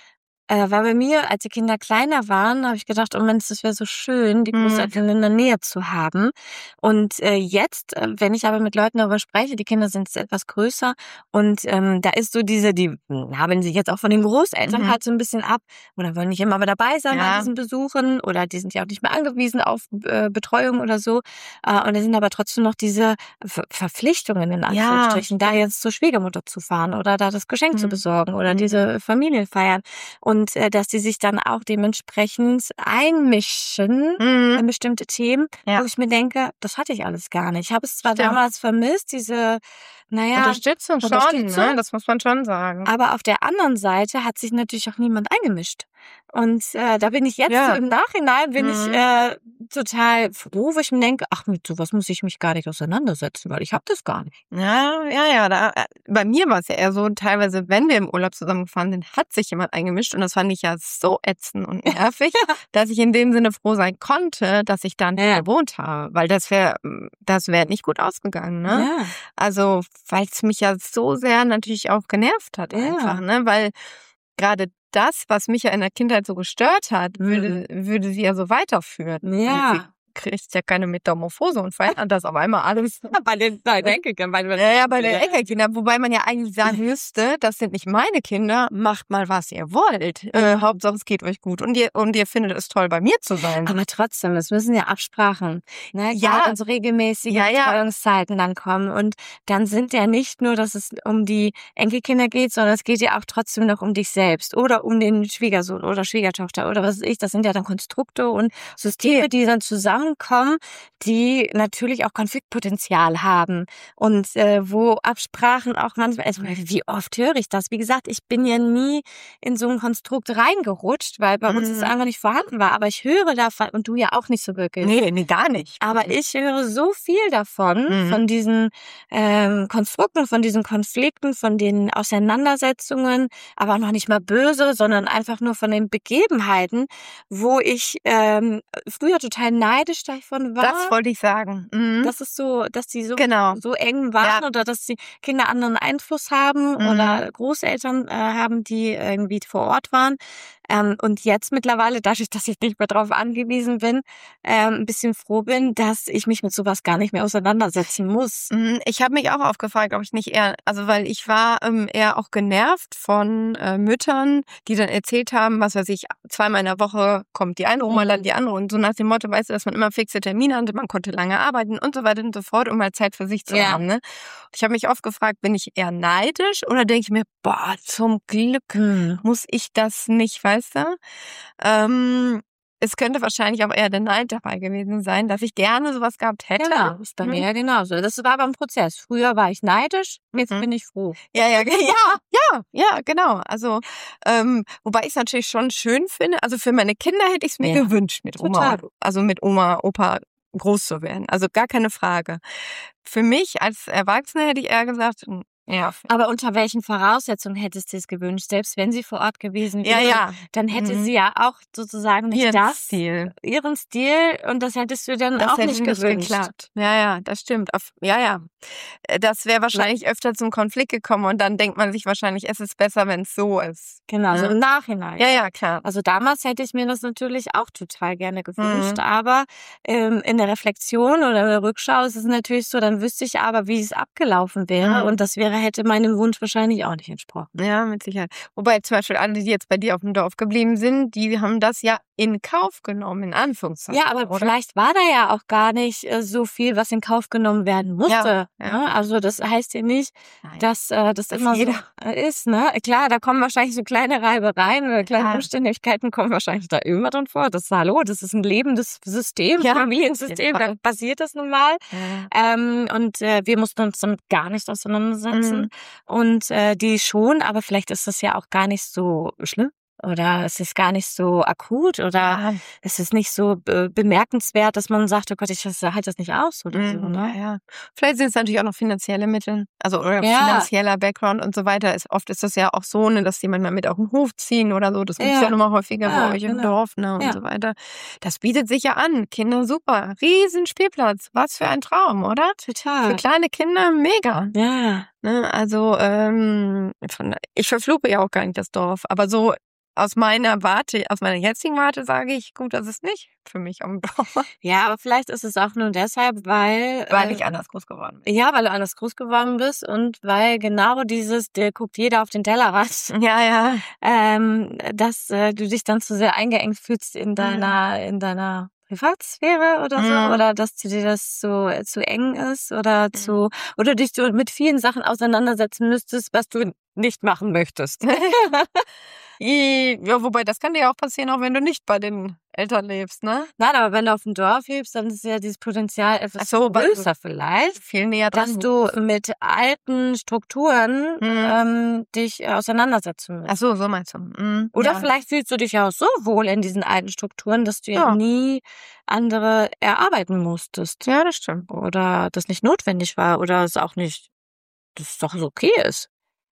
Äh, weil bei mir, als die Kinder kleiner waren, habe ich gedacht, oh Mensch, das wäre so schön, die Großeltern in der Nähe zu haben. Und äh, jetzt, äh, wenn ich aber mit Leuten darüber spreche, die Kinder sind jetzt etwas größer und ähm, da ist so diese, die haben sich jetzt auch von den Großeltern mhm. halt so ein bisschen ab oder wollen nicht immer mehr dabei sein ja. bei diesen Besuchen oder die sind ja auch nicht mehr angewiesen auf äh, Betreuung oder so. Äh, und da sind aber trotzdem noch diese Ver- Verpflichtungen in Anführungsstrichen, ja. da jetzt zur Schwiegermutter zu fahren oder da das Geschenk mhm. zu besorgen oder mhm. diese Familienfeiern. Und äh, dass die sich dann auch dementsprechend einmischen mhm. in bestimmte Themen, ja. wo ich mir denke, das hatte ich alles gar nicht. Ich habe es zwar Stimmt. damals vermisst, diese naja, Unterstützung schon, Unterstützung, ne? Das muss man schon sagen. Aber auf der anderen Seite hat sich natürlich auch niemand eingemischt. Und äh, da bin ich jetzt ja. im Nachhinein bin mhm. ich äh, total froh, wo ich mir denke, ach, mit sowas muss ich mich gar nicht auseinandersetzen, weil ich habe das gar nicht. Ja, ja, ja. Da, bei mir war es ja eher so, teilweise, wenn wir im Urlaub zusammengefahren sind, hat sich jemand eingemischt und das fand ich ja so ätzend und nervig, dass ich in dem Sinne froh sein konnte, dass ich dann ja. gewohnt habe, weil das wäre das wäre nicht gut ausgegangen, ne? Ja. Also, weil es mich ja so sehr natürlich auch genervt hat einfach, ja. ne? Weil gerade das, was mich ja in der Kindheit so gestört hat, würde, mhm. würde sie ja so weiterführen. Ja. Sie kriegt ja keine Metamorphose und verändert das auf einmal alles. bei den, bei den Enkelkindern. Bei den, ja, ja, bei den Enkelkindern. Wobei man ja eigentlich sagen müsste, das sind nicht meine Kinder, macht mal, was ihr wollt. Äh, Hauptsache, es geht euch gut. Und ihr, und ihr findet es toll, bei mir zu sein. Aber trotzdem, es müssen ja Absprachen, ne? Ja. Und so regelmäßige ja, ja. Betreuungszeiten dann kommen. Und dann sind ja nicht nur, dass es um die Enkelkinder geht, sondern es geht ja auch trotzdem noch um dich selbst oder um den Schwiegersohn oder Schwiegertochter oder was weiß ich. Das sind ja dann Konstrukte und Systeme, die dann zusammen kommen, die natürlich auch Konfliktpotenzial haben und äh, wo Absprachen auch manchmal, also wie oft höre ich das? Wie gesagt, ich bin ja nie in so ein Konstrukt reingerutscht, weil bei mhm. uns es einfach nicht vorhanden war, aber ich höre davon und du ja auch nicht so wirklich. Nee, nee, gar nicht. Aber ich höre so viel davon, mhm. von diesen ähm, Konstrukten, von diesen Konflikten, von den Auseinandersetzungen, aber auch noch nicht mal böse, sondern einfach nur von den Begebenheiten, wo ich ähm, früher total neidisch davon war. Das wollte ich sagen. Mhm. Das ist so, dass die so, genau. so eng waren ja. oder dass die Kinder anderen Einfluss haben mhm. oder Großeltern äh, haben, die irgendwie vor Ort waren. Ähm, und jetzt mittlerweile, dadurch, dass ich nicht mehr darauf angewiesen bin, ähm, ein bisschen froh bin, dass ich mich mit sowas gar nicht mehr auseinandersetzen muss. Ich habe mich auch aufgefragt, ob ich nicht eher, also weil ich war ähm, eher auch genervt von äh, Müttern, die dann erzählt haben, was weiß ich, zweimal in der Woche kommt die eine Oma, dann die andere und so nach dem Motto, weißt du, dass man immer fixe Termine hatte, man konnte lange arbeiten und so weiter und so fort, um mal Zeit für sich zu ja. haben. Ne? Ich habe mich oft gefragt, bin ich eher neidisch oder denke ich mir, boah, zum Glück hm. muss ich das nicht, weißt du? Ähm, es könnte wahrscheinlich auch eher der Neid dabei gewesen sein, dass ich gerne sowas gehabt hätte. Genau, ist bei mhm. mir ja genauso. Das war aber ein Prozess. Früher war ich neidisch, jetzt mhm. bin ich froh. Ja, ja, ja, ja, ja, genau. Also, ähm, wobei ich es natürlich schon schön finde. Also für meine Kinder hätte ich es mir ja. gewünscht, mit Oma, Total. also mit Oma, Opa groß zu werden. Also gar keine Frage. Für mich als Erwachsene hätte ich eher gesagt, ja. Aber unter welchen Voraussetzungen hättest du es gewünscht? Selbst wenn sie vor Ort gewesen wäre, ja, ja. dann hätte mhm. sie ja auch sozusagen nicht ihren das, Stil. ihren Stil und das hättest du dann das auch nicht gewünscht. Geklappt. Ja, ja, das stimmt. Auf, ja, ja. Das wäre wahrscheinlich öfter zum Konflikt gekommen und dann denkt man sich wahrscheinlich, es ist besser, wenn es so ist. Genau, ja. so im Nachhinein. Ja, ja, klar. Also damals hätte ich mir das natürlich auch total gerne gewünscht, mhm. aber ähm, in der Reflexion oder in der Rückschau ist es natürlich so, dann wüsste ich aber, wie es abgelaufen wäre mhm. und das wäre, hätte meinem Wunsch wahrscheinlich auch nicht entsprochen. Ja, mit Sicherheit. Wobei zum Beispiel alle, die jetzt bei dir auf dem Dorf geblieben sind, die haben das ja in Kauf genommen, in Anführungszeichen. Ja, aber oder? vielleicht war da ja auch gar nicht äh, so viel, was in Kauf genommen werden musste. Ja, ja. Ja, also das heißt ja nicht, Nein. dass äh, das, das immer jeder. so ist. Ne? Klar, da kommen wahrscheinlich so kleine Reibereien oder kleine ja. Unständigkeiten kommen wahrscheinlich da immer drin vor. Das ist hallo, das ist ein lebendes System, ja. Familiensystem, da passiert das nun mal. Ja. Ähm, und äh, wir mussten uns damit gar nicht auseinandersetzen. Mhm. Und äh, die schon, aber vielleicht ist das ja auch gar nicht so schlimm. Oder es ist gar nicht so akut oder ja. es ist nicht so be- bemerkenswert, dass man sagt, oh Gott, ich halte das nicht aus oder mhm, so. Ne? Ja. Vielleicht sind es natürlich auch noch finanzielle Mittel, also oder ja. finanzieller Background und so weiter. Ist, oft ist das ja auch so, ne, dass die manchmal mit auf den Hof ziehen oder so. Das gibt es ja, ja nochmal häufiger ja, bei euch genau. im Dorf ne, und ja. so weiter. Das bietet sich ja an. Kinder, super. Riesen Spielplatz. Was für ein Traum, oder? Total. Für kleine Kinder mega. Ja. Ne, also ähm, von, ich verfluche ja auch gar nicht das Dorf, aber so aus meiner Warte, aus meiner jetzigen Warte sage ich, gut, das ist nicht für mich auf Dauer. Ja, aber vielleicht ist es auch nur deshalb, weil... Weil äh, ich anders groß geworden bin. Ja, weil du anders groß geworden bist und weil genau dieses, der guckt jeder auf den Tellerrand, Ja, ja. ähm, dass äh, du dich dann zu sehr eingeengt fühlst in deiner, mhm. in deiner Privatsphäre oder so, mhm. oder dass dir das so äh, zu eng ist oder mhm. zu, oder dich so mit vielen Sachen auseinandersetzen müsstest, was du nicht machen möchtest. Ja, wobei, das kann dir ja auch passieren, auch wenn du nicht bei den Eltern lebst, ne? Nein, aber wenn du auf dem Dorf lebst, dann ist ja dieses Potenzial etwas so, größer vielleicht. Viel näher dran. Dass du mit alten Strukturen mhm. ähm, dich auseinandersetzen musst. Ach so, so meinst du. Mhm. Oder ja. vielleicht fühlst du dich ja auch so wohl in diesen alten Strukturen, dass du ja, ja nie andere erarbeiten musstest. Ja, das stimmt. Oder das nicht notwendig war oder es auch nicht, dass es doch so okay ist.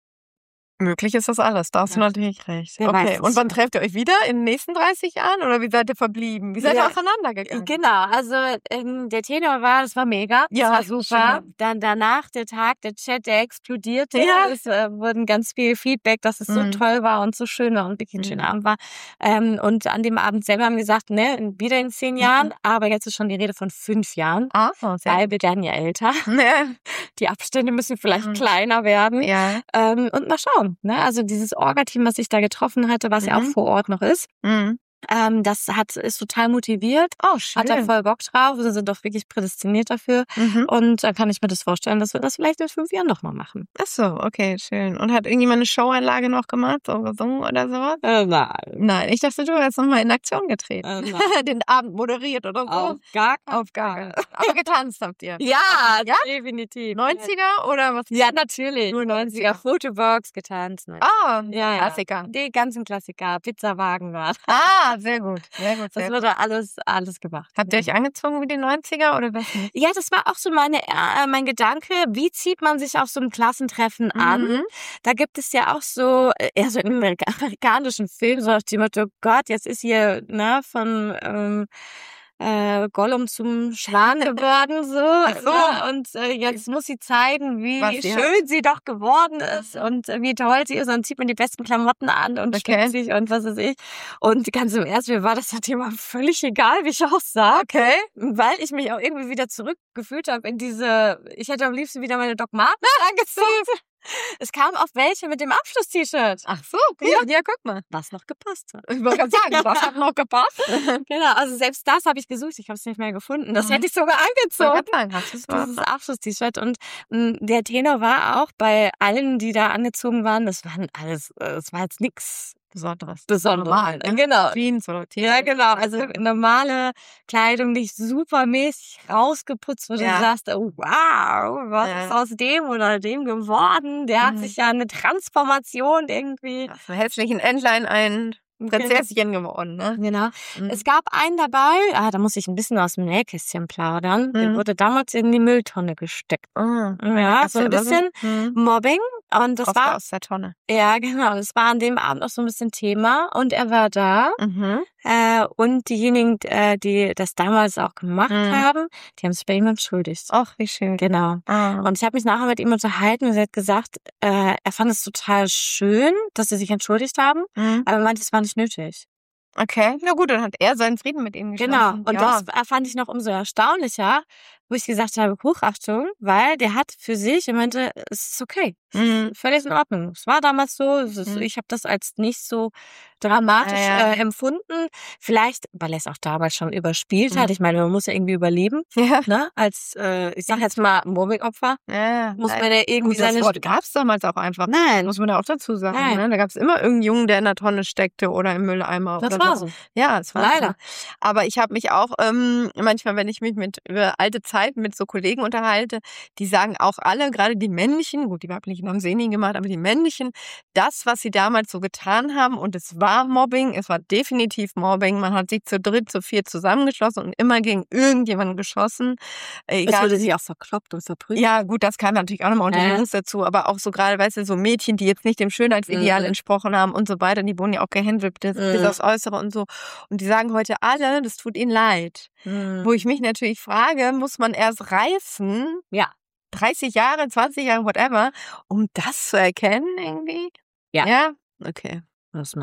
Möglich ist das alles, da hast ja. du natürlich recht. Wer okay, und wann trefft ihr euch wieder? In den nächsten dreißig Jahren? Oder wie seid ihr verblieben? Wie seid ja. ihr auseinandergegangen? Genau, also ähm, der Tenor war, das war mega, ja, das war super. Schön. Dann danach, der Tag, der Chat, der explodierte. Ja. Es äh, wurden ganz viel Feedback, dass es mhm. so toll war und so schön war und wirklich ein mhm. schöner Abend war. Ähm, und an dem Abend selber haben wir gesagt, ne, wieder in zehn Jahren, mhm. aber jetzt ist schon die Rede von fünf Jahren, ah, oh, weil wir werden ja älter. Ja. Die Abstände müssen vielleicht mhm. kleiner werden. Ja. Ähm, und mal schauen. Ne? Also dieses Orga-Team, was ich da getroffen hatte, was mhm. ja auch vor Ort noch ist, mhm. ähm, das hat ist total motiviert. Oh, schön. Hat da voll Bock drauf. Wir sind doch wirklich prädestiniert dafür. Mhm. Und dann kann ich mir das vorstellen, dass wir das vielleicht in fünf Jahren nochmal machen. Ach so, okay, schön. Und hat irgendjemand eine Showanlage noch gemacht, so gesungen oder sowas? Äh, nein. Nein, ich dachte, du wärst nochmal in Aktion getreten. Äh, Den Abend moderiert oder so. Auf gar keinen Auf gar keinen Fall. Aber getanzt habt ihr? Ja, ja, definitiv. neunziger oder was? Ja, natürlich. Nur neunziger. Fotobox, getanzt. Ah, ja, Klassiker. Ja. Die ganzen Klassiker. Pizzawagen war. Ah, sehr gut. Sehr gut, sehr das wurde alles, alles gemacht. Habt ihr euch angezogen wie die neunziger oder was? Ja, das war auch so meine, äh, mein Gedanke. Wie zieht man sich auf so einem Klassentreffen an? Mhm. Da gibt es ja auch so, eher so im amerikanischen Film, so auf die Motto, Gott, jetzt ist hier, ne, von, ähm, äh, Gollum zum Schwan geworden, so. so. Ne? Und äh, jetzt muss sie zeigen, wie Was sie schön sie doch geworden ist und äh, wie toll sie ist. Und dann zieht man die besten Klamotten an und okay. schmückt sich und was weiß ich. Und ganz im Ernst, mir war das Thema völlig egal, wie ich aussah. Okay. Weil ich mich auch irgendwie wieder zurückgefühlt habe in diese, ich hätte am liebsten wieder meine Doc Martens angezogen. Es kam auf welche mit dem Abschluss-T-Shirt. Ach so, ja. ja, guck mal. Was noch gepasst hat. Ich wollte gerade sagen, was hat noch gepasst? Genau, also selbst das habe ich gesucht, ich habe es nicht mehr gefunden. Das mhm. hätte ich sogar angezogen. Sagen, hast du's Dieses Abschluss-T-Shirt. Und mh, der Tenor war auch bei allen, die da angezogen waren, das waren alles, es war jetzt nichts Besonderes. Besonderes. Normal, ne? Genau. Jeans oder T-Shirt. Ja, genau. Also normale Kleidung, nicht supermäßig rausgeputzt, wo ja. du sagst, oh, wow, was ja. ist aus dem oder dem geworden? Der mhm. hat sich ja eine Transformation irgendwie. Aus einem hässlichen Entlein ein Prinzesschen geworden, ne? Genau. Mhm. Es gab einen dabei, ah, da muss ich ein bisschen aus dem Nähkästchen plaudern. Mhm. Der wurde damals in die Mülltonne gesteckt. Mhm. Ja, so ein bisschen mhm. Mobbing. Und das Raus war aus der Tonne. Ja, genau. Das war an dem Abend auch so ein bisschen Thema. Und er war da. Mhm. Äh, und diejenigen, äh, die das damals auch gemacht mhm. haben, die haben sich bei ihm entschuldigt. Ach, wie schön. Genau. Mhm. Und ich habe mich nachher mit ihm unterhalten und er hat gesagt, äh, er fand es total schön, dass sie sich entschuldigt haben. Mhm. Aber er meinte, es war nicht nötig. Okay, na gut, dann hat er seinen Frieden mit ihm geschlossen. Genau, und ja. das fand ich noch umso erstaunlicher, wo ich gesagt habe, Hochachtung, weil der hat für sich, er meinte, es ist okay, mhm. völlig in Ordnung. Es war damals so, es ist, mhm. ich habe das als nicht so dramatisch ja, ja. Äh, empfunden. Vielleicht, weil er es auch damals schon überspielt mhm. hat. Ich meine, man muss ja irgendwie überleben. Ja. Ne? Als, äh, ich sag jetzt mal, Mobbing-Opfer. Ja, muss man ja irgendwie gut, seine... Das Wort gab es damals auch einfach. Nein. Muss man da auch dazu sagen. Nein. Ne? Da gab es immer irgendeinen Jungen, der in der Tonne steckte oder im Mülleimer. Das oder war so. so. Ja, es war leider. So. Aber ich habe mich auch ähm, manchmal, wenn ich mich mit über alte Zeiten mit so Kollegen unterhalte, die sagen auch alle, gerade die männlichen, gut, die weiblichen haben es eh nie gemacht, aber die männlichen, das, was sie damals so getan haben, und es war Mobbing, es war definitiv Mobbing, man hat sich zu dritt, zu viert zusammengeschlossen und immer gegen irgendjemanden geschossen. Egal. Es wurde sich auch verkloppt und verprügelt. Ja, gut, das kam natürlich auch nochmal unter die Jungs dazu, aber auch so gerade, weißt du, so Mädchen, die jetzt nicht dem Schönheitsideal mhm. entsprochen haben und so weiter, die wurden ja auch gehänselt bis, mhm. bis aufs Äußere und so. Und die sagen heute alle, das tut ihnen leid. Mhm. Wo ich mich natürlich frage, muss man erst reifen, ja, dreißig Jahre, zwanzig Jahre, whatever, um das zu erkennen irgendwie? Ja. Ja? Okay. Muss man.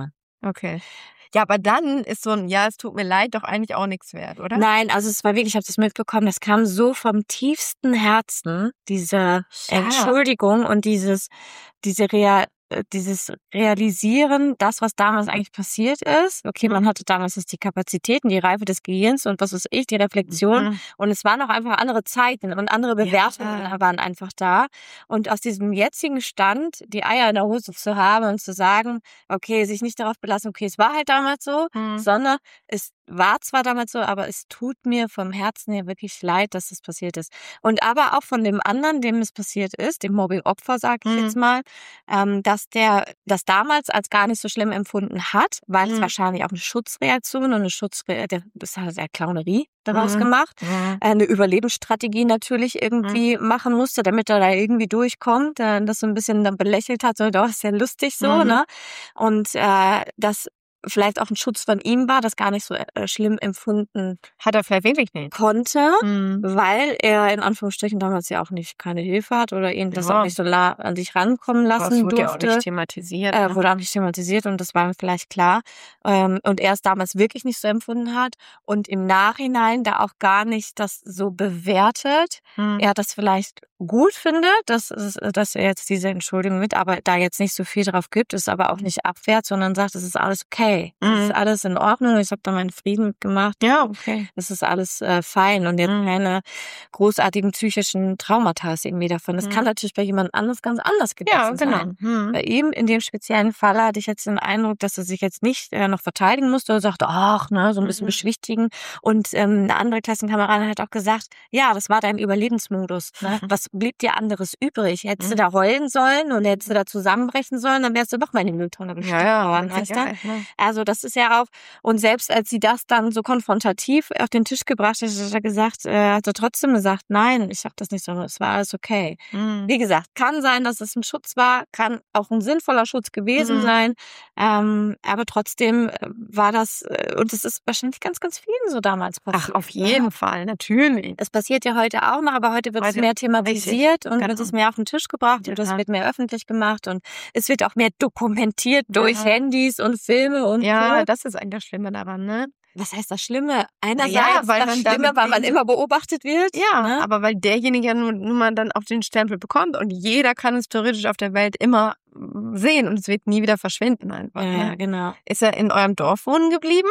Okay. Ja, aber dann ist so ein, ja, es tut mir leid, doch eigentlich auch nichts wert, oder? Nein, also es war wirklich, ich habe das mitbekommen, das kam so vom tiefsten Herzen, diese Ja. Entschuldigung und dieses, diese Real, dieses Realisieren, das, was damals eigentlich passiert ist. Okay, man hatte damals nicht die Kapazitäten, die Reife des Gehirns und was weiß ich, die Reflexion. Mhm. Und es waren auch einfach andere Zeiten und andere Bewertungen Ja. waren einfach da. Und aus diesem jetzigen Stand, die Eier in der Hose zu haben und zu sagen, okay, sich nicht darauf belassen, okay, es war halt damals so, Mhm. sondern es war zwar damals so, aber es tut mir vom Herzen her wirklich leid, dass das passiert ist. Und aber auch von dem anderen, dem es passiert ist, dem Mobbing-Opfer, sage ich Mhm. jetzt mal, ähm, dass der das damals als gar nicht so schlimm empfunden hat, weil es Mhm. wahrscheinlich auch eine Schutzreaktion und eine Schutzreaktion, das hat er Clownerie daraus Mhm. gemacht, Mhm. eine Überlebensstrategie natürlich irgendwie machen musste, damit er da irgendwie durchkommt, äh, das so ein bisschen dann belächelt hat, so, doch, ist ja lustig so, Mhm. ne? Und äh, das vielleicht auch ein Schutz von ihm war, das gar nicht so äh, schlimm empfunden Hat er vielleicht wirklich nicht. konnte, Mhm. weil er in Anführungsstrichen damals ja auch nicht keine Hilfe hat oder ihn das Ja. auch nicht so nah an sich rankommen Aber es lassen wurde ja auch durfte. nicht thematisiert. Äh, Ne? wurde auch nicht thematisiert und das war ihm vielleicht klar. Ähm, und er es damals wirklich nicht so empfunden hat und im Nachhinein da auch gar nicht das so bewertet. Mhm. Er das vielleicht gut findet, dass, es- dass er jetzt diese Entschuldigung mit, aber da jetzt nicht so viel drauf gibt, es aber auch nicht abwehrt, sondern sagt, es ist alles okay. Es Mhm. ist alles in Ordnung. Ich habe da meinen Frieden mitgemacht. Ja, okay. Das ist alles äh, fein und jetzt Mhm. keine großartigen psychischen Traumata irgendwie davon. Das Mhm. kann natürlich bei jemand anderes ganz anders Ja, gewesen genau. sein. Mhm. Bei ihm in dem speziellen Fall hatte ich jetzt den Eindruck, dass er sich jetzt nicht äh, noch verteidigen musste oder sagte, ach, ne, so ein bisschen Mhm. beschwichtigen. Und ähm, eine andere Klassenkameradin hat auch gesagt, ja, das war dein Überlebensmodus. Ne? Was blieb dir anderes übrig? Hättest du Mhm. da heulen sollen und hättest du da zusammenbrechen sollen, dann wärst du doch mal in die Mülltonne Ja, gesteckt ja, worden, mit weißt du? Sicherheit, ne? Also das ist ja auch, und selbst als sie das dann so konfrontativ auf den Tisch gebracht hat, hat er gesagt, äh, hat er trotzdem gesagt, nein, ich sag das nicht so, es war alles okay. Mhm. Wie gesagt, kann sein, dass es ein Schutz war, kann auch ein sinnvoller Schutz gewesen Mhm. sein, ähm, aber trotzdem äh, war das, äh, und es ist wahrscheinlich ganz, ganz vielen so damals Ach, passiert. auf jeden ne? Fall, natürlich. Es passiert ja heute auch noch, aber heute wird es Heute- mehr thematisiert und genau. wird es mehr auf den Tisch gebracht und es Ja. wird mehr öffentlich gemacht und es wird auch mehr dokumentiert durch Ja. Handys und Filme und Ja, so. das ist eigentlich das Schlimme daran, ne? Was heißt das Schlimme? Einerseits Ja, weil das man Schlimme, damit weil man den- immer beobachtet wird. Ja, ne? aber weil derjenige ja nun, nun mal dann auch den Stempel bekommt und jeder kann es theoretisch auf der Welt immer mm, sehen und es wird nie wieder verschwinden einfach. Ja, ne? ja, genau. Ist er in eurem Dorf wohnen geblieben?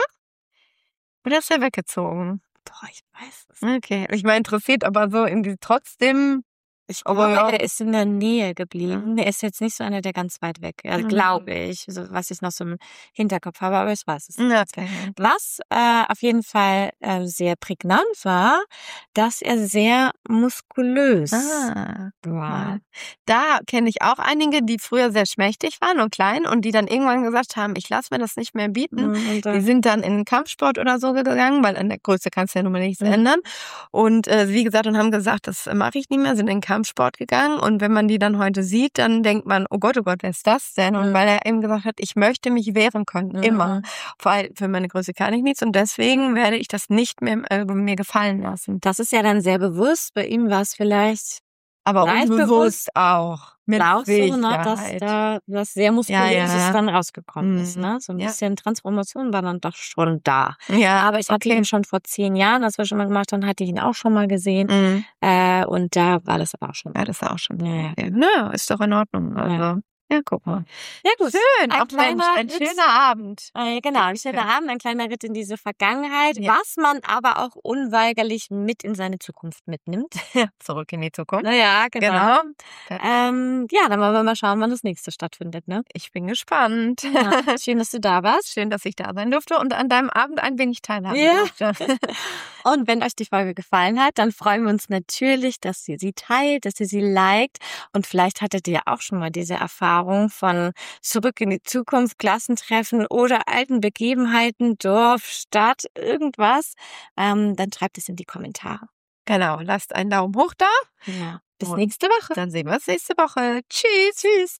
Oder ist er weggezogen? Boah, ich weiß es nicht. Okay, mich mal interessiert, aber so in die trotzdem. Ich Aber glaube, ja. er ist in der Nähe geblieben. Der ist jetzt nicht so einer, der ganz weit weg ist. Mhm. Glaube ich, so, was ich noch so im Hinterkopf habe, aber ich weiß es nicht. Ja, okay. Was äh, auf jeden Fall äh, sehr prägnant war, dass er sehr muskulös Ah, war. da kenne ich auch einige, die früher sehr schmächtig waren und klein und die dann irgendwann gesagt haben, ich lasse mir das nicht mehr bieten. Mhm, und, Die äh, sind dann in den Kampfsport oder so gegangen, weil an der Größe kannst du ja nun mal nichts Mhm. ändern. Und äh, wie gesagt, und haben gesagt, das mache ich nicht mehr, sind in den Kampfsport gegangen. Und wenn man die dann heute sieht, dann denkt man, oh Gott, oh Gott, wer ist das denn? Und Mhm. weil er eben gesagt hat, ich möchte mich wehren können, Mhm. immer. Weil für meine Größe kann ich nichts und deswegen werde ich das nicht mehr äh, mir gefallen lassen. Das ist ja dann sehr bewusst. Bei ihm war es vielleicht Aber Leicht unbewusst auch. Mit auch so, ne, dass Sicherheit. da was sehr muskulöses Ja, ja. dann rausgekommen ist. Mhm. Ne? So ein Ja. bisschen Transformation war dann doch schon da. Ja, Aber ich hatte okay. ihn schon vor zehn Jahren, als wir schon mal gemacht haben, hatte ich ihn auch schon mal gesehen. Mhm. Äh, und da war das aber auch schon. Ja, das ist auch schon. Ja, ja. Ja, ist doch in Ordnung. Also, ja, guck mal. Ja, gut. Schön, Ein auch Mensch, kleiner ein Ritt. schöner Abend. Äh, genau, ein schöner Abend, ein kleiner Ritt in diese Vergangenheit, Ja. was man aber auch unweigerlich mit in seine Zukunft mitnimmt. Zurück in die Zukunft. Naja, genau. Genau. Ähm, ja, dann wollen wir mal schauen, wann das nächste stattfindet, ne? Ich bin gespannt. Ja, schön, dass du da warst. Schön, dass ich da sein durfte und an deinem Abend ein wenig teilhaben Ja. durfte. Und wenn euch die Folge gefallen hat, dann freuen wir uns natürlich, dass ihr sie teilt, dass ihr sie liked. Und vielleicht hattet ihr auch schon mal diese Erfahrung von Zurück in die Zukunft, Klassentreffen oder alten Begebenheiten, Dorf, Stadt, irgendwas. Ähm, dann schreibt es in die Kommentare. Genau, lasst einen Daumen hoch da. Ja. Bis Und nächste Woche. Dann sehen wir uns nächste Woche. Tschüss. Tschüss.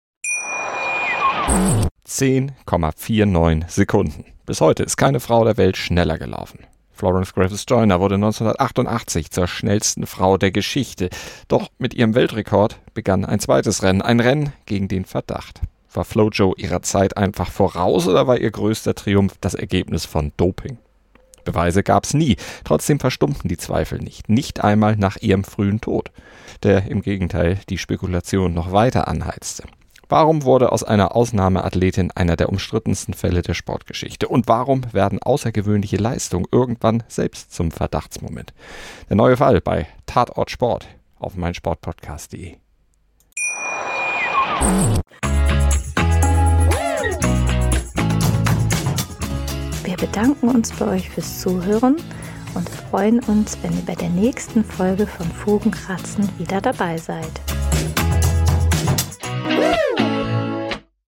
zehn Komma neunundvierzig Sekunden. Bis heute ist keine Frau der Welt schneller gelaufen. Florence Griffith Joyner wurde neunzehnhundertachtundachtzig zur schnellsten Frau der Geschichte. Doch mit ihrem Weltrekord begann ein zweites Rennen, ein Rennen gegen den Verdacht. War Flojo ihrer Zeit einfach voraus oder war ihr größter Triumph das Ergebnis von Doping? Beweise gab's nie, trotzdem verstummten die Zweifel nicht, nicht einmal nach ihrem frühen Tod, der im Gegenteil die Spekulation noch weiter anheizte. Warum wurde aus einer Ausnahmeathletin einer der umstrittensten Fälle der Sportgeschichte? Und warum werden außergewöhnliche Leistungen irgendwann selbst zum Verdachtsmoment? Der neue Fall bei Tatort Sport auf meinsportpodcast punkt de. Wir bedanken uns bei euch fürs Zuhören und freuen uns, wenn ihr bei der nächsten Folge von Fugenkratzen wieder dabei seid.